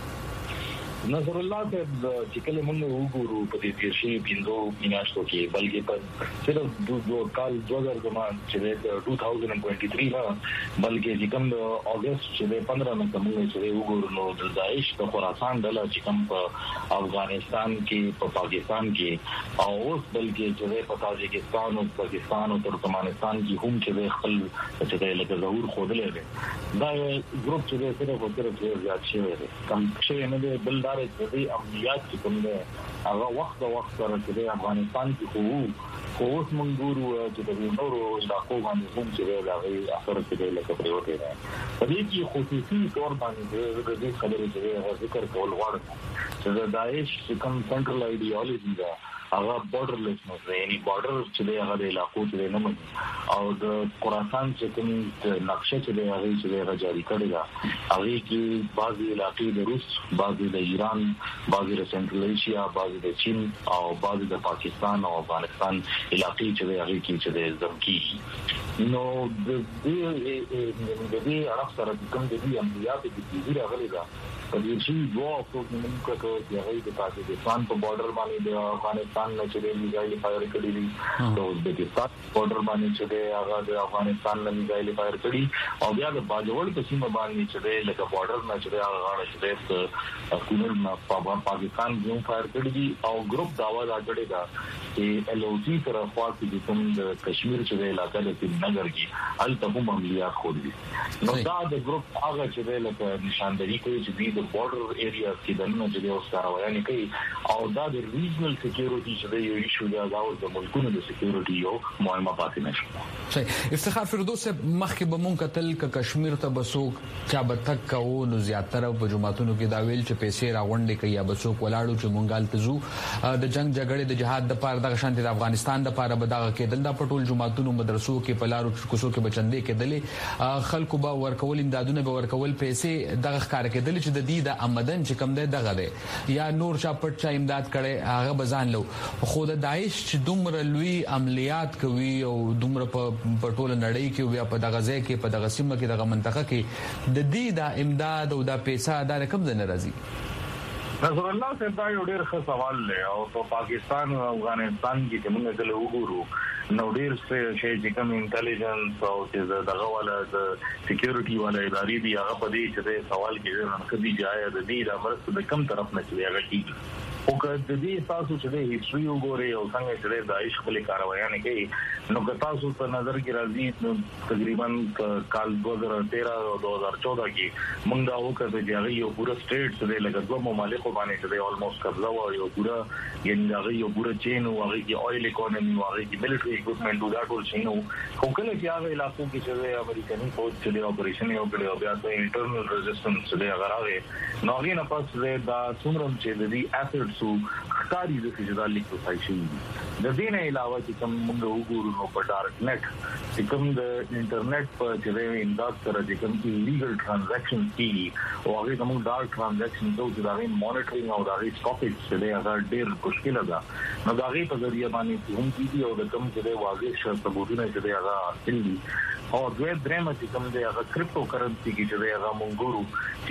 نظر الله ته چې کله موږ وګورو په دې تیر شي 15 میاشتو کې بلکې په صرف د کال 2000 چې د 2023 نه بلکې چې کوم د اگست چې د 15 نه کوم چې وګورو نو د داعش د خراسان ډله چې کوم په افغانستان کې په پاکستان کې او اوس بلکې چې په تاجکستان او پاکستان او ترکمنستان کې هم چې خپل چې لکه ظهور خوده دا ګروپ چې صرف او صرف زیات شوی دی کم شوی نه دی بل د امنیت چې کوم دی هغه وخت سره چې افغانستان کې خو اوس موږ ګورو چې د نورو علاقو باندې هم چې راغلي اثر کې لکه پریوټي ده. په دې کې خصوصي تور باندې د دې خبرې چې ذکر کول غواړم چې د داعش کوم سنټرل ایډیالوژي ده هغه بارډرلیسنس دی یعنی بارډر چې هغه د علاقو چې نه مونږ او د خراسان چې کوم نقشه چې هغه چې جاری کړی دا هغه کې بعضي علاقې د روس بعضي د ایران بعضي د سنټرل ایشیا بعضي د چین او بعضي د پاکستان او افغانستان علاقې چې هغه کې چې د زمکی نو د دې عرب سره کوم د دې امنیت د دې راغلي دا په دې چې دوه افسوس موږ کوو چې هغه د پاکستان په بارډر باندې د افغانستان نه چې میزایل فایر کړی دي د ازبکستان بارډر باندې چې هغه د افغانستان نه میزایل فایر کړی او بیا د باجوړ په سیمه باندې چې لکه بارډر نه چې هغه غاړه چې کونړ نه پاکستان یې فایر کړی دي او ګروپ داوا راځي دا چې ال او سی سره خاص دي کوم د کشمیر چې علاقې د سرینگر کې الته هم عملیات خو دي نو دا د ګروپ هغه چې لکه نشاندهي کوي چې د بارډر ایریا کې د نن د اوس کاروایي کوي او دا د ریجنل سکیورټي چې د یو ایشو دا د ملکونو د سکیورټي یو مهمه پاتې نشي. صحیح. افتخار فردوس مخکې به مونږ کتل ک کشمیر ته بسوک چا بتک کو نو زیاتره په جماعتونو کې دا ویل چې پیسې راغونډې کوي یا بسوک ولاړو چې مونږال تزو د جنگ جګړې د جهاد د پاره د شانتي د افغانستان د پاره بداغه کېدل د پټول جماعتونو مدرسو کې پلارو کوڅو کې بچندې کېدلې خلکو به ورکول امدادونه به ورکول پیسې دغه ښکار کېدل چې د دې د آمدن چې کم ده دغه ده یا نور چا پټ چا امداد کړي هغه بزان لو خو د داعش چې دومره لوی عملیات کوي او دومره په پټول نړۍ کې بیا په دغه ځای کې په دغه سیمه کې دغه منطقه کې د دې د امداد او د پیسې د رقم نه راځي. نصر الله صاحب دا یو ډېر ښه سوال دی او په پاکستان او افغانستان کې چې موږ دلته وګورو نو ډېر څه شي چې کوم انټيليجنس او چې دغه والا د سکیورټي والا ادارې دی هغه په دې چې سوال کې نه کدي ځای د دې د مرسته د کم طرف نه چلی هغه کیږي او که د دې تاسو چې د هیستوري وګورئ او څنګه چې د داعش خپل کاروایانه کوي نو که تاسو په نظر کې راځي تقریبا کال 2013 او 2014 کې موږ دا وکړو چې هغه یو پوره سټیټ چې لکه دوه ممالک باندې چې آلموست قبضه و یو پوره یعنی هغه یو پوره چین او هغه کې اویل اکونومي او هغه کې ملټری اکوپمنټ او دا ټول شي نو خو کله چې هغه علاقو کې چې امریکایي فوج چې اپریشن یو کړی او بیا د انټرنل ریزिस्टेंस چې هغه راغی نو هغه نه پس دا څومره چې د دې اسټ سو خاري د فزیکال لیکوفای شي د دې نه علاوه چې کوم موږ وګورو نو په ډارک نت چې کوم د انټرنیټ په چې امداد سره چې کوم ایلیګل ټرانزیکشن کیږي او هغه کوم ډارک ټرانزیکشن ته د هغه مانیټرینګ او د هغه سټاپیج چې هغه ډېر مشکل ده نو د هغه په ذریعہ باندې هم کیږي او د کوم چې واضح شرط ثبوتونه چې هغه حاصل دي او درېمه چې کوم دی هغه کریپټو کرنسي کې چې هغه مونږ ګورو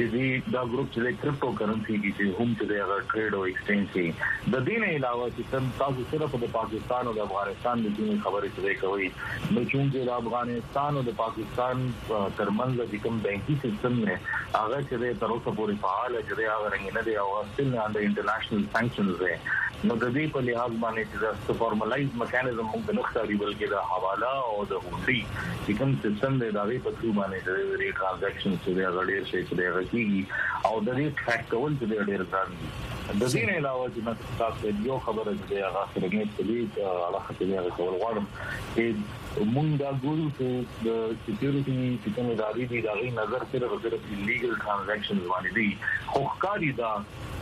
چې دا ګروپ چې کریپټو کرنسي کې چې هم چې هغه ټریډ او ایکسچینج کوي د دې نه علاوه چې کوم تاسو صرف د پاکستان او د افغانستان د دې خبرې چې کوي نو چې د افغانستان او د پاکستان ترمنځ د کوم بانکي سیستم نه هغه چې تر اوسه پورې فعال چې هغه رنګ نه دی او ستل نه د انټرنیشنل سانکشنز دی نو د دې په لحاظ باندې چې د فارملایز میکانیزم موږ نه ښکاري بلکې د حواله او د هوندي چې کوم سیستم دی دا په څو باندې د ټرانزیکشن چې هغه ډېر شي چې هغه کیږي او د دې ټریک کول چې ډېر ګران دي د دې نه علاوه چې تاسو یو خبره چې هغه سره کې علاقه کې هغه کول غواړم چې موږ دا ګورو چې د سکیورټي چې کوم ادارې دي دا غي نظر صرف ایلیګل ټرانزیکشنز باندې دي خو ښکاری دا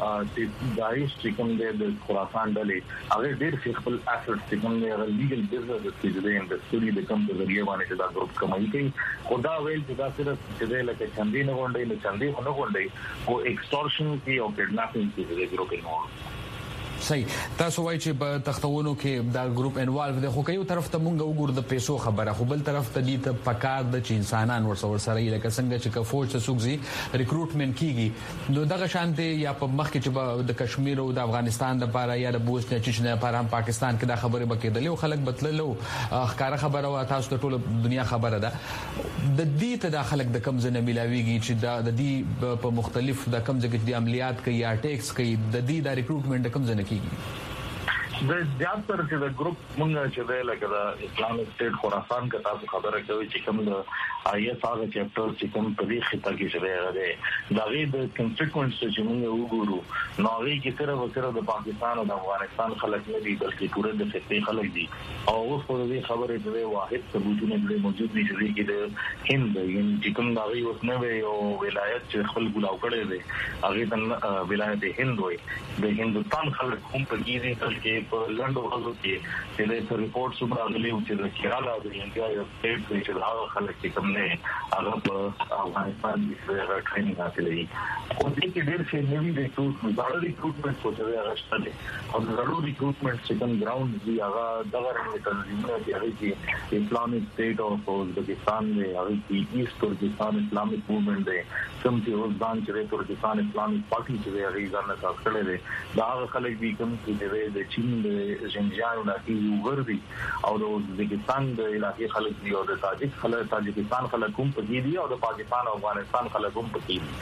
چې داعش چې کوم د خراسان ډلې هغه ډېر خپل اسټ چې کوم د لیګل بزنس کې د انډستری د کوم د ذریعہ باندې دا ګروپ کمایي کوي خدا ویل چې دا صرف چې لکه چندې نه غونډې نه چندې نه غونډې او ایکسټورشن کې او کډناپینګ کې د ګروپ انوالو صحیح تاسو وایي چې په تختونو کې دا ګروپ انوالو دي خو یو طرف ته مونږ وګورو د پیسو خبره خو بل طرف ته دي ته پکار د چې انسانان ورسره سره لکه څنګه چې کفوج ته سوګزي ریکروټمنټ کیږي نو دغه شانتي یا په مخ کې چې د کشمیر او د افغانستان لپاره یا د بوسنیا چچنیا لپاره هم پاکستان کې دا خبره بکیدل او خلک بتللو ښکارا خبره او تاسو ته ټول دنیا خبره ده د دې ته د خلک د کم زنه ملاويږي چې د دې په مختلف د کم ځای کې عملیات کوي یا ټیکس کوي د دې د ریکروټمنټ کم ځنه د زیاتره چې د ګروپ مونږ چې د لکه د اسلامي سټیټ خراسان کې تاسو خبره کوي چې کوم د آیس هغه چپټر چې کوم په دې خطه کې شوی دی دا غي د کنسیکوئنس چې موږ وګورو نو هغه کې صرف د پاکستان او د افغانستان خلک نه دي بلکې ټول د خطې خلک دي او اوس په دې خبره چې واحد ثبوتونه دې موجود دي چې د هند یعنی چې کوم دا غي اوس نه وي او ولایت چې خپل ګلاو کړي دي هغه د ولایت هند وي د هندستان خلک هم په دې کې په لندن ورځو کې چې د ریپورت څومره غلي او چې د کیرالا د انډیا یو سټیټ چې هغه خلک چې کوم نه هغه په افغانستان کې هغه ټریننګ حاصلوي او دې کې ډېر څه نوي ریکروټمنټ کوچوي هغه شته او د ضروري ریکروټمنټ چې کوم ګراوند دی هغه دغه رنګ تنظیمونه چې هغه کې اسلامي سټیټ او ازبکستان دی هغه کې ایست ترکستان اسلامي موومېنټ دی کوم چې اوسدان چې ترکستان اسلامي پارټي چې هغه ځان نه کړی دی دا هغه خلک دي کوم چې د چین د ژنجان علاقې یوګر دي او د ازبکستان د علاقې خلک دي او د تاجکستان خلک هم په دې دي او د پاکستان او افغانستان خلک هم په دې دي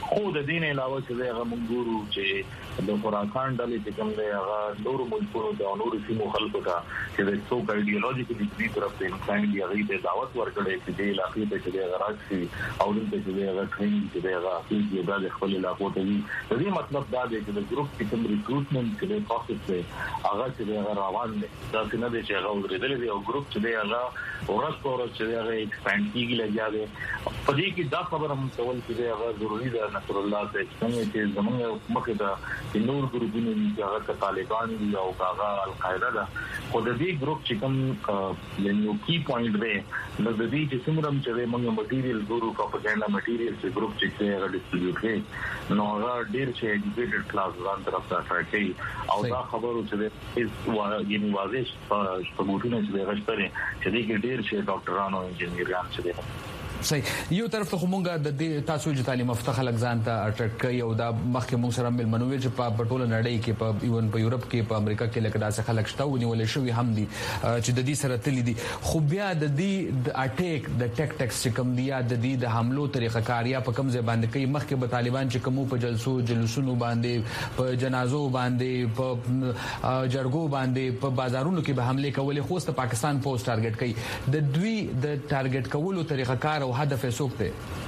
خو د دین علاوه چې هغه منګورو چې د خراسان ډلې چې کوم دی هغه نور ملکونو د نور سیمو خلکو ته چې د څوک ایډیالوژیکلی دې طرف ته انسان دی هغه د دعوت ورکړي چې د علاقې ته چې هغه راشي او د دې هغه ټریننګ چې هغه چې د خپل علاقو ته وي د دې مطلب دا دی چې د ګروپ چې کوم ریکروټمنټ چې د پروسس دی هغه چې هغه روان دی دا څنګه دی چې هغه ورېدل دی او ګروپ چې دی هغه ورځ چې هغه ایکسپاند کیږي لګیا دی په دې کې دا خبره هم کول چې هغه ضروري ده نصر الله ته چې زمونږ مخه دا نور ګروپونه چې هغه طالبان دي او هغه القاعده ده خو د دې ګروپ چې کوم یو کی پوینټ دی نو د دې چې څومره چې موږ مټیریل ګورو پروپاګاندا مټیریل چې ګروپ چې هغه ډیسټریبیوټ کړي نو هغه ډیر چې ایجوکیټډ کلاس ځان طرف ته راځي او دا خبرو چې یعنی واضح ثبوتونه چې هغه شته چې دې ډیر چې ډاکټرانو انجینرانو چې صحیح یو طرف ته موږ د دې تاسو چې تعلیم یافته خلک ځان ته اټریکټ کوي او دا مخکې موږ سره ملمنوي چې په ټوله نړۍ کې په ایون په یورپ کې په امریکا کې لکه داسې خلک شته ونیول شوی هم دي چې د دې سره تللی دي خو بیا د دې د اټیک د ټیکټکس چې کوم دی د دې د حملو طریقه کاریا په کوم ځای باندې کوي مخکې به طالبان چې کوم په جلسونو باندې په جنازو باندې په جرګو باندې په بازارونو کې به حمله کولې خو د پاکستان پوسټ ټارګټ کوي د دوی د ټارګټ کولو طریقه کار او هدف یې څه دی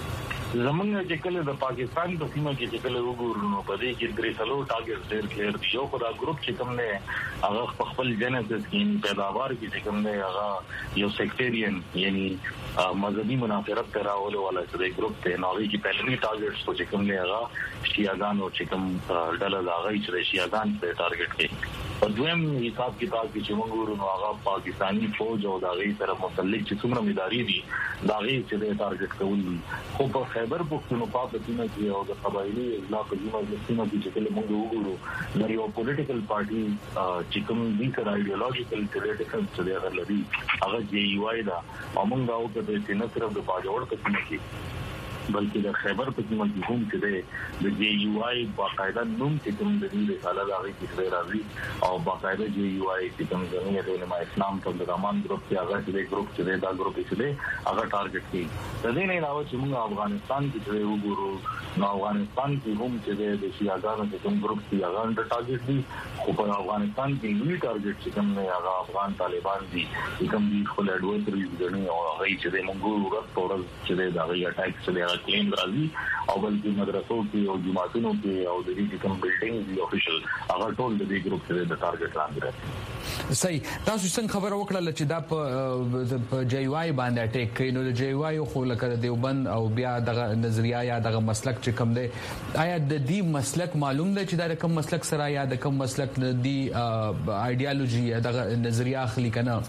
زمونږ چې کله د پاکستان په سیمه کې چې کله وګورو نو په دې کې درې څلور ټارګټ ډېر کلیر دي یو خو دا ګروپ چې کوم نه هغه خپل جنسس کې پیداوار کې چې کوم نه هغه یو سیکټریان یعنی مذهبي منافرت راولو ولا چې ګروپ ته نوې کې پهلنی ټارګټ چې کوم نه هغه شیعاګان او چې کوم ډله هغه چې شیعاګان په ټارګټ کې په دویم حساب کتاب کې چې موږ ورونو هغه پاکستانی فوج او د غي سره متعلق چې څومره مداري دي دا غي چې د ټارګټ کول خو په خیبر پختونخوا په سیمه کې او د قبایلی اضلاع په سیمه کې چې کله موږ وګورو نو یو پولیټیکل پارټي چې کوم دي سره ایډیالوژیکل ډیفرنس چې هغه لري هغه جی یو آی دا موږ او په دې نه صرف د باجوړ په سیمه کې بلکې د خیبر په سیمه کې هم چې د جی یو آی باقاعده نوم چې کوم د دې رساله راغی چې راځي او باقاعده جی یو آی چې کوم د علماء اسلام په دغمان ګروپ کې هغه چې ګروپ چې دا ګروپ چې هغه ټارګټ کوي د دې نه علاوه چې موږ افغانستان کې وګورو نو افغانستان کې هم چې د شیعاګانو چې کوم ګروپ چې هغه انډر ټارګټ دي خو په افغانستان کې لوی ټارګټ چې کوم نه هغه افغان طالبان دي چې کوم دي خپل اډوایزریز غني او هغه چې موږ ورته چې دا غي اټیک چې کلیم راځي او بلکې مدرسو کې او جماعتونو کې او د دې کوم بلډینګ دی افیشل هغه ټول د دې ګروپ سره د ټارګټ لاندې راځي صحیح تاسو څنګه خبر وکړه چې دا په جی یو آی باندې اټیک کوي نو د جی یو آی خو لکه دیوبند او بیا دغه نظریه یا دغه مسلک چې کوم دی آیا د دې مسلک معلوم دی چې دا کوم مسلک سره یا د کوم مسلک دی ایډیالوژي یا دغه نظریه اخلي کنه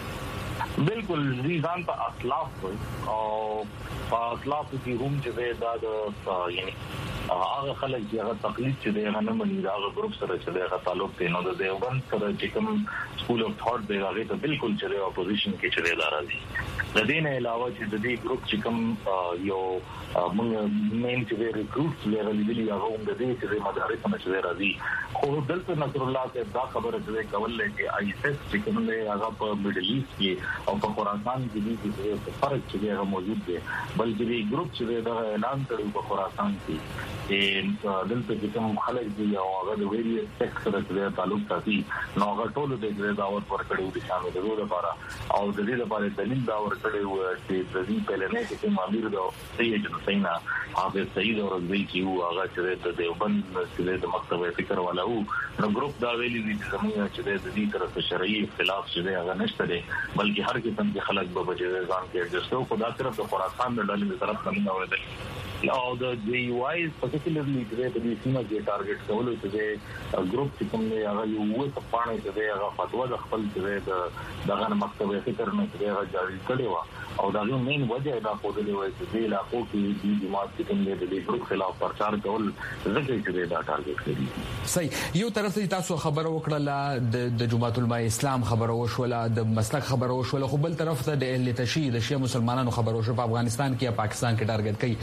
بالکل ځان ته اخلاق او اخلاق کې هم چې دا د یعنی هغه خلک چې هغه تقلید چې هغه نه مني دا ګروپ سره چې هغه تعلق دی نو د دیوبند سره چې کوم سکول اف ثاټ دی هغه ته بالکل چې اپوزیشن کې چې دار راځي د دې نه علاوه چې د دې ګروپ چې کوم یو موږ مین چې ریکروټس لري دي هغه هم د دې چې مدارس نه چې راځي خو دلته نصر الله ته دا خبره چې کول چې آی ایس ایس چې کوم دی هغه په میډل ایست کې او په خراسان کې دي فرق چې هغه موجود دی بلکې دې ګروپ چې دا اعلان کړی په خراسان کې دلته چې کوم خلک دي او هغه د ویریس سیکس سره تعلق ساتي نو هغه ټول د دعوت ورکړي د شاملولو لپاره او د دې لپاره دلیل دا ورکړي و چې د دې پلانې چې مامیر دا سید حسین حافظ سید او رضوی چې هغه چې د دیوبند چې د مکتب فکر والا وو نو ګروپ دا ویلي دي چې د دې طرف شرعي اختلاف چې هغه نشته دي بلکې هر قسم د خلک به بچي ځان کې اډجسټو خدا طرف د خراسان د ډلې طرف نه اورېدل او د جی یو آی پرټیکولرلی د دې سیمه کې ټارګټ کول چې ګروپ چې کوم دی هغه یو څه پانه چې هغه فتوا د خپل چې دغه مکتب فکر نه چې هغه جاری کړی و او دا یو مین وجه دا په دې وایي چې د علاقو کې د جماعت چې کوم دی د ګروپ خلاف پرچار کول ځکه چې دا ټارګټ کړی صحیح یو طرف ته تاسو خبره وکړه د جماعت العلماء اسلام خبره وشوله د مسلک خبره وشوله خو بل طرف ته د اهل تشیع د شیعه مسلمانانو خبره وشوله په افغانستان کې یا پاکستان کې ټارګټ کوي په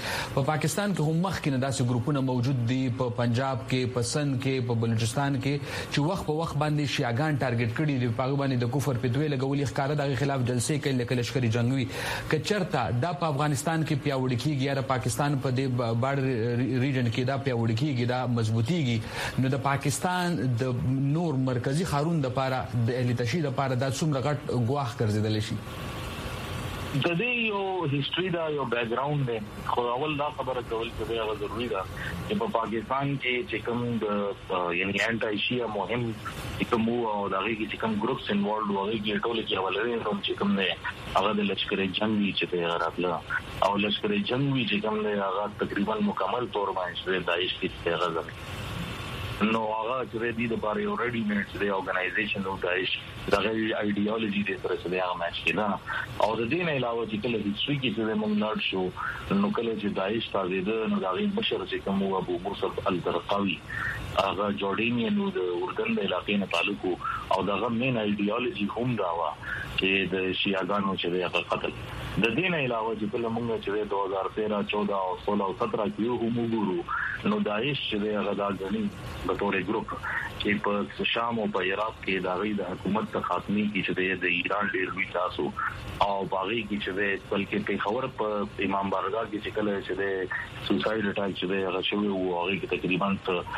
په پاکستان کې هم مخکې داسې ګروپونه موجود دي په پنجاب کې په سند کې په بلوچستان کې چې وخت په وخت باندې شیعاګان ټارګټ کړي دي په باندې د کفر فتوی لګولې ښکارا د خلاف جلسې کوي لکه لشکري جنگوي کچرتا د افغانستان کې پیاوړی کیږي یا د پاکستان په دې بارډر ریجن کې دا پیاوړی کیږي دا مضبوطیږي نو د پاکستان د نور مرکزی خارون د لپاره د اهل تشهید لپاره د څومره غټ ګواښ ګرځیدل شي د دې یو هیستوري دا یو بیک گراوند دی خو اول دا خبره کول چې دا ضروری ده چې په پاکستان کې چې کوم د یعنی انټي شیا مهم چې کوم او دغه کې چې کوم ګروپس انوالد وغه کې ټول کې اولري چې کوم نه هغه د لشکري جنگي چې راتله او لشکري جنگي چې کوم نه هغه تقریبا مکمل تور باندې داعش کې غزل نو هغه چې د باره یو ریډي میډ دی اورګنایزیشن او داعش دغه ایډیالوژي د سره سره هغه ماچ کیدا او د دې نه علاوه چې کله هیستوري کې چې موږ لاړ شو نو کله چې داعش تازه نو دغه بشر چې کوم ابو مصعب الزرقاوي هغه جوړینی نو د اردن د علاقې نه تعلق او دغه مین ایډیالوژي هم دا و چې د شیعاګانو چې هغه قتل د دې نه علاوه چې کله موږ چې 2013 14 او 16 او 17 کې هم وګورو نو داعش چې هغه د غنی په تورې ګروپ چې په شام او په عراق کې د غي د حکومت د خاتمي کې چې د ایران ډېر وی تاسو او باغی کې چې بلکې په خبر په امام بارگاه کې چې کله چې د سوساید اٹیک چې هغه شوی او هغه کې تقریبا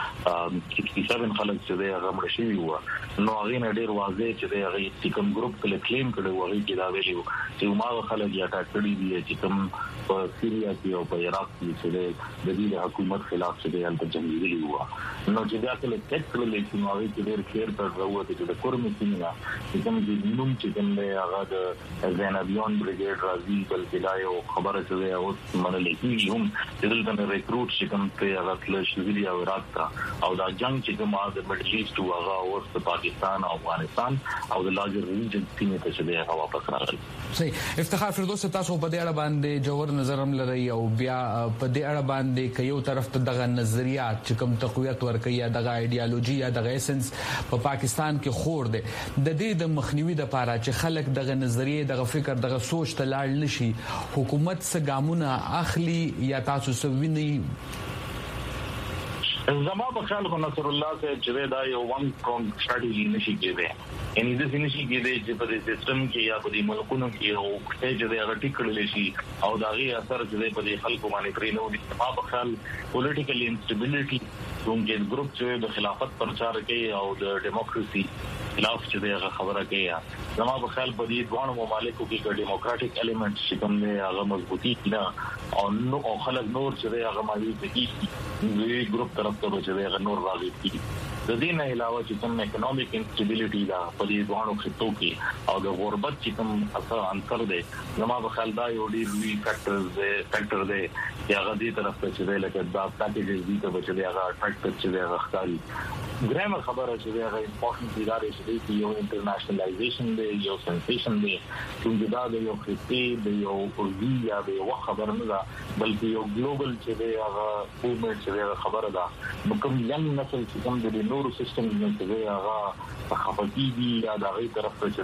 67 خلک چې هغه مړ شوی و نو هغه نه ډېر واضح چې هغه کوم ګروپ کله کلیم کړي هغه کې دا ویلو چې ما خلک یا ټاکړي دي چې کوم په سیریا کې او په عراق کې چې د دې حکومت خلاف چې د جنگي و نو چې دا کله ټیک کړل چې نو هغه ډېر خیر تر راوته چې د کورمي سیمه چې کوم د نوم چې کوم دی هغه د زینبیان بریګیډ راځي بلکې دا یو خبره چې دی او منلې کیږي هم چې دلته ریکروټ چې کوم ته هغه تل شوی او عراق او دا جنگ چې کوم د مډل ایست او هغه او پاکستان او افغانستان او د لاجر ریجن سیمه ته چې دی هغه واپس راغلی صحیح افتخار فردوس تاسو په دې اړه باندې جوړ نظرم لري او بیا په دې اړه باندې کيو طرف ته دغه نظریات چې کوم تقویت ورکړي یا دغه ایډیالوژي یا دغه اسنس په پاکستان کې خور دي د دې د مخنیوي د لپاره چې خلک دغه نظریه دغه فکر دغه سوچ ته لاړ نشي حکومت څخه ګامونه اخلي یا تاسو سویني زما په خیال خو نصر الله صاحب چې دا یو وان پرونګ سټریټجی نشي کېده یعنی د نشي کېده چې په سیستم کې یا په ملکونو کې یو چې د غټیکړل شي او دا غي اثر چې په خلکو باندې پرې نه وي ما په خیال پولیټیکل انسټیبিলিټي کومګ ګروپ چې د خلافت پرچار کوي او د دیموکراسي خلاف چې دغه خبره کوي زما په خیال په دې دوه ممالکو کې د ډیموکراټک الیمنټ چې کوم نه هغه مضبوطی کړه او نو خلک نور چې هغه مالي دي ګروپ طرف ته چې هغه نور راغلي دي د دې نه علاوه چې کوم اکونومیک انسټیبিলিټي دا په دې دوه خطو کې او د غربت چې کوم اثر انکر دی زما په خیال دا یو ډیر لوی فیکٹر دی چې هغه دې طرف ته چې لکه دا پاکیجز دي ته چې هغه اټریکټ چې هغه ښکاري ګرامر خبره چې هغه امپورټنت ادارې چې یو انټرنیشنلایزیشن دی یو سنسیشن دی چې دا د یو خطي د یو اردو یا د یو خبر نه ده بلکې یو ګلوبل چې هغه موومنت چې خبره ده نو کوم یم نسل چې کوم د نورو سیستم چې هغه خپتي دي یا د غي طرف ته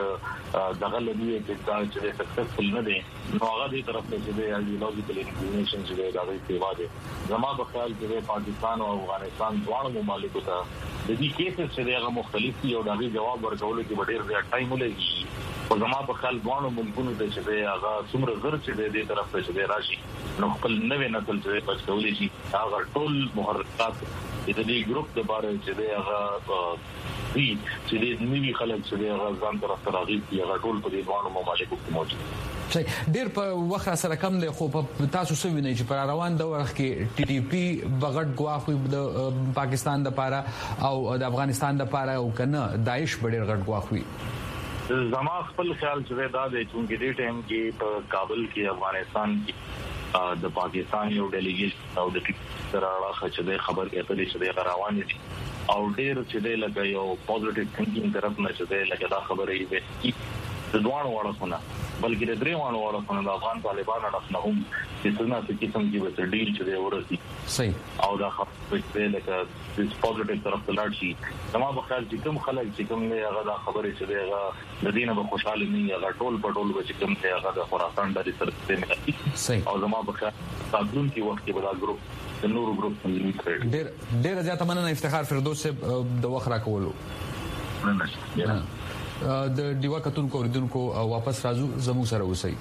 چې دغه لدی چې دا چې سکسسفل نه دي نو هغه دې طرف ته چې ایډیولوژیکل انکلینیشن چې دا غي سیوا دي زما په خیال چې پاکستان او افغانستان دواړو ممالکو ته د دې کیسز چې هغه مختلف دي او دا غي جواب ورکول کې ډېر زیات ټایم ولګي او زما په خیال دواړو ملکونو ته چې هغه څومره زر چې دې طرف ته چې راشي نو خپل نوې نسل چې پښ کولې شي هغه ټول محرکات د دې ګروپ د باره چې هغه وی چې دې نوی خلک چې هغه ځان طرف ته راغلي هغه ټول په دې دوه ممالکو کې موجود ډیر په وخت سره کم دی خو په تاسو سوینه چې پر روان د وخت کې ټي ټي پی بغټ ګواخ د پاکستان د لپاره او د افغانستان د لپاره او کنه داعش ډیر غټ ګواخ وي زما خپل خیال چې دا د چونګې دې ټیم کې په کابل کې افغانستان کې د پاکستان یو ډیلیګیشن او د سره راځي چې خبر اترې چې روان دي او ډیر چې لکه یو پوزټیو تھینکینګ طرف نه چې لکه دا خبره یې د دوه وړاندونه بلکې د درې وړاندونه د افغان طالبانو نه هم چې څنګه چې کوم کې به ډیل چې ورسي صحیح او دا خبره چې لکه د پوزټیو طرف ته لاړ شي زما په خیال چې کوم خلک چې کوم نه هغه دا خبره چې هغه د دینه به خوشاله نه هغه ټول په ټول به چې کوم ته هغه د خراسان د سره صحیح او زما په خیال راتلونکي وخت کې به دا ګروپ د نورو ګروپ تنظیم کړي. ډېر زیات مننه افتخار فردوس د وخت راکولو. د دیوا کتونکو اوریدونکو واپس راځو زموږ سره اوسئ.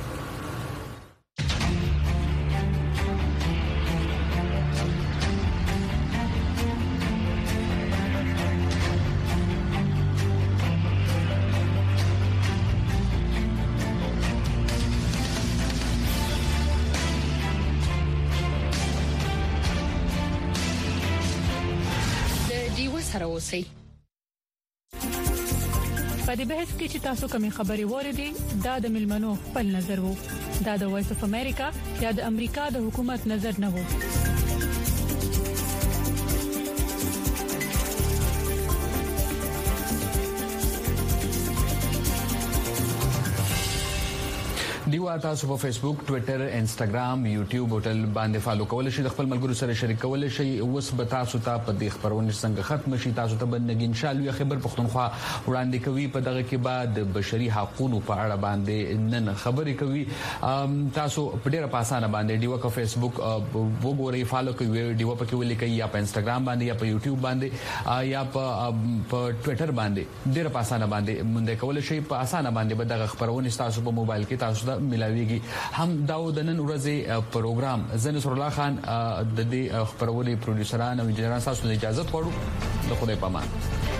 په دې بحث کې چې تاسو کومې خبرې وریدي دا د ملمنو خپل نظر وو. دا د وایس اف امریکا یا د امریکا د حکومت نظر نه وو. دیوا تاسو په فیسبوک، ټوئیټر، انسټاګرام، یوټیوب او ټل باندې فالو کولای شئ. د خپل ملګرو سره شریک کولای شئ. اوس به تاسو ته په دې خبرونه څنګه ختم شي تاسو ته بندګ ان شاء الله خبر پښتونخوا وړاندې کوي. په دغه کې بعد بشري حقوقو په اړه باندې نن خبرې کوي. تاسو په ډیره په اسانه باندې دیوا په فیسبوک وګورئ، فالو کوئ، دیوا په کې ولیکئ یا په انسټاګرام باندې یا په یوټیوب باندې یا په ټوئیټر باندې ډیره په اسانه باندې مونږ کولای شئ. په اسانه باندې به دغه خبرونه تاسو په موبایل کې تاسو ملاويږي. هم داود نن ورځې پروګرام زه نصر الله خان د دې خبرونه پروډوسران او انجنیران تاسو ته اجازه غواړم. د خدای پامان.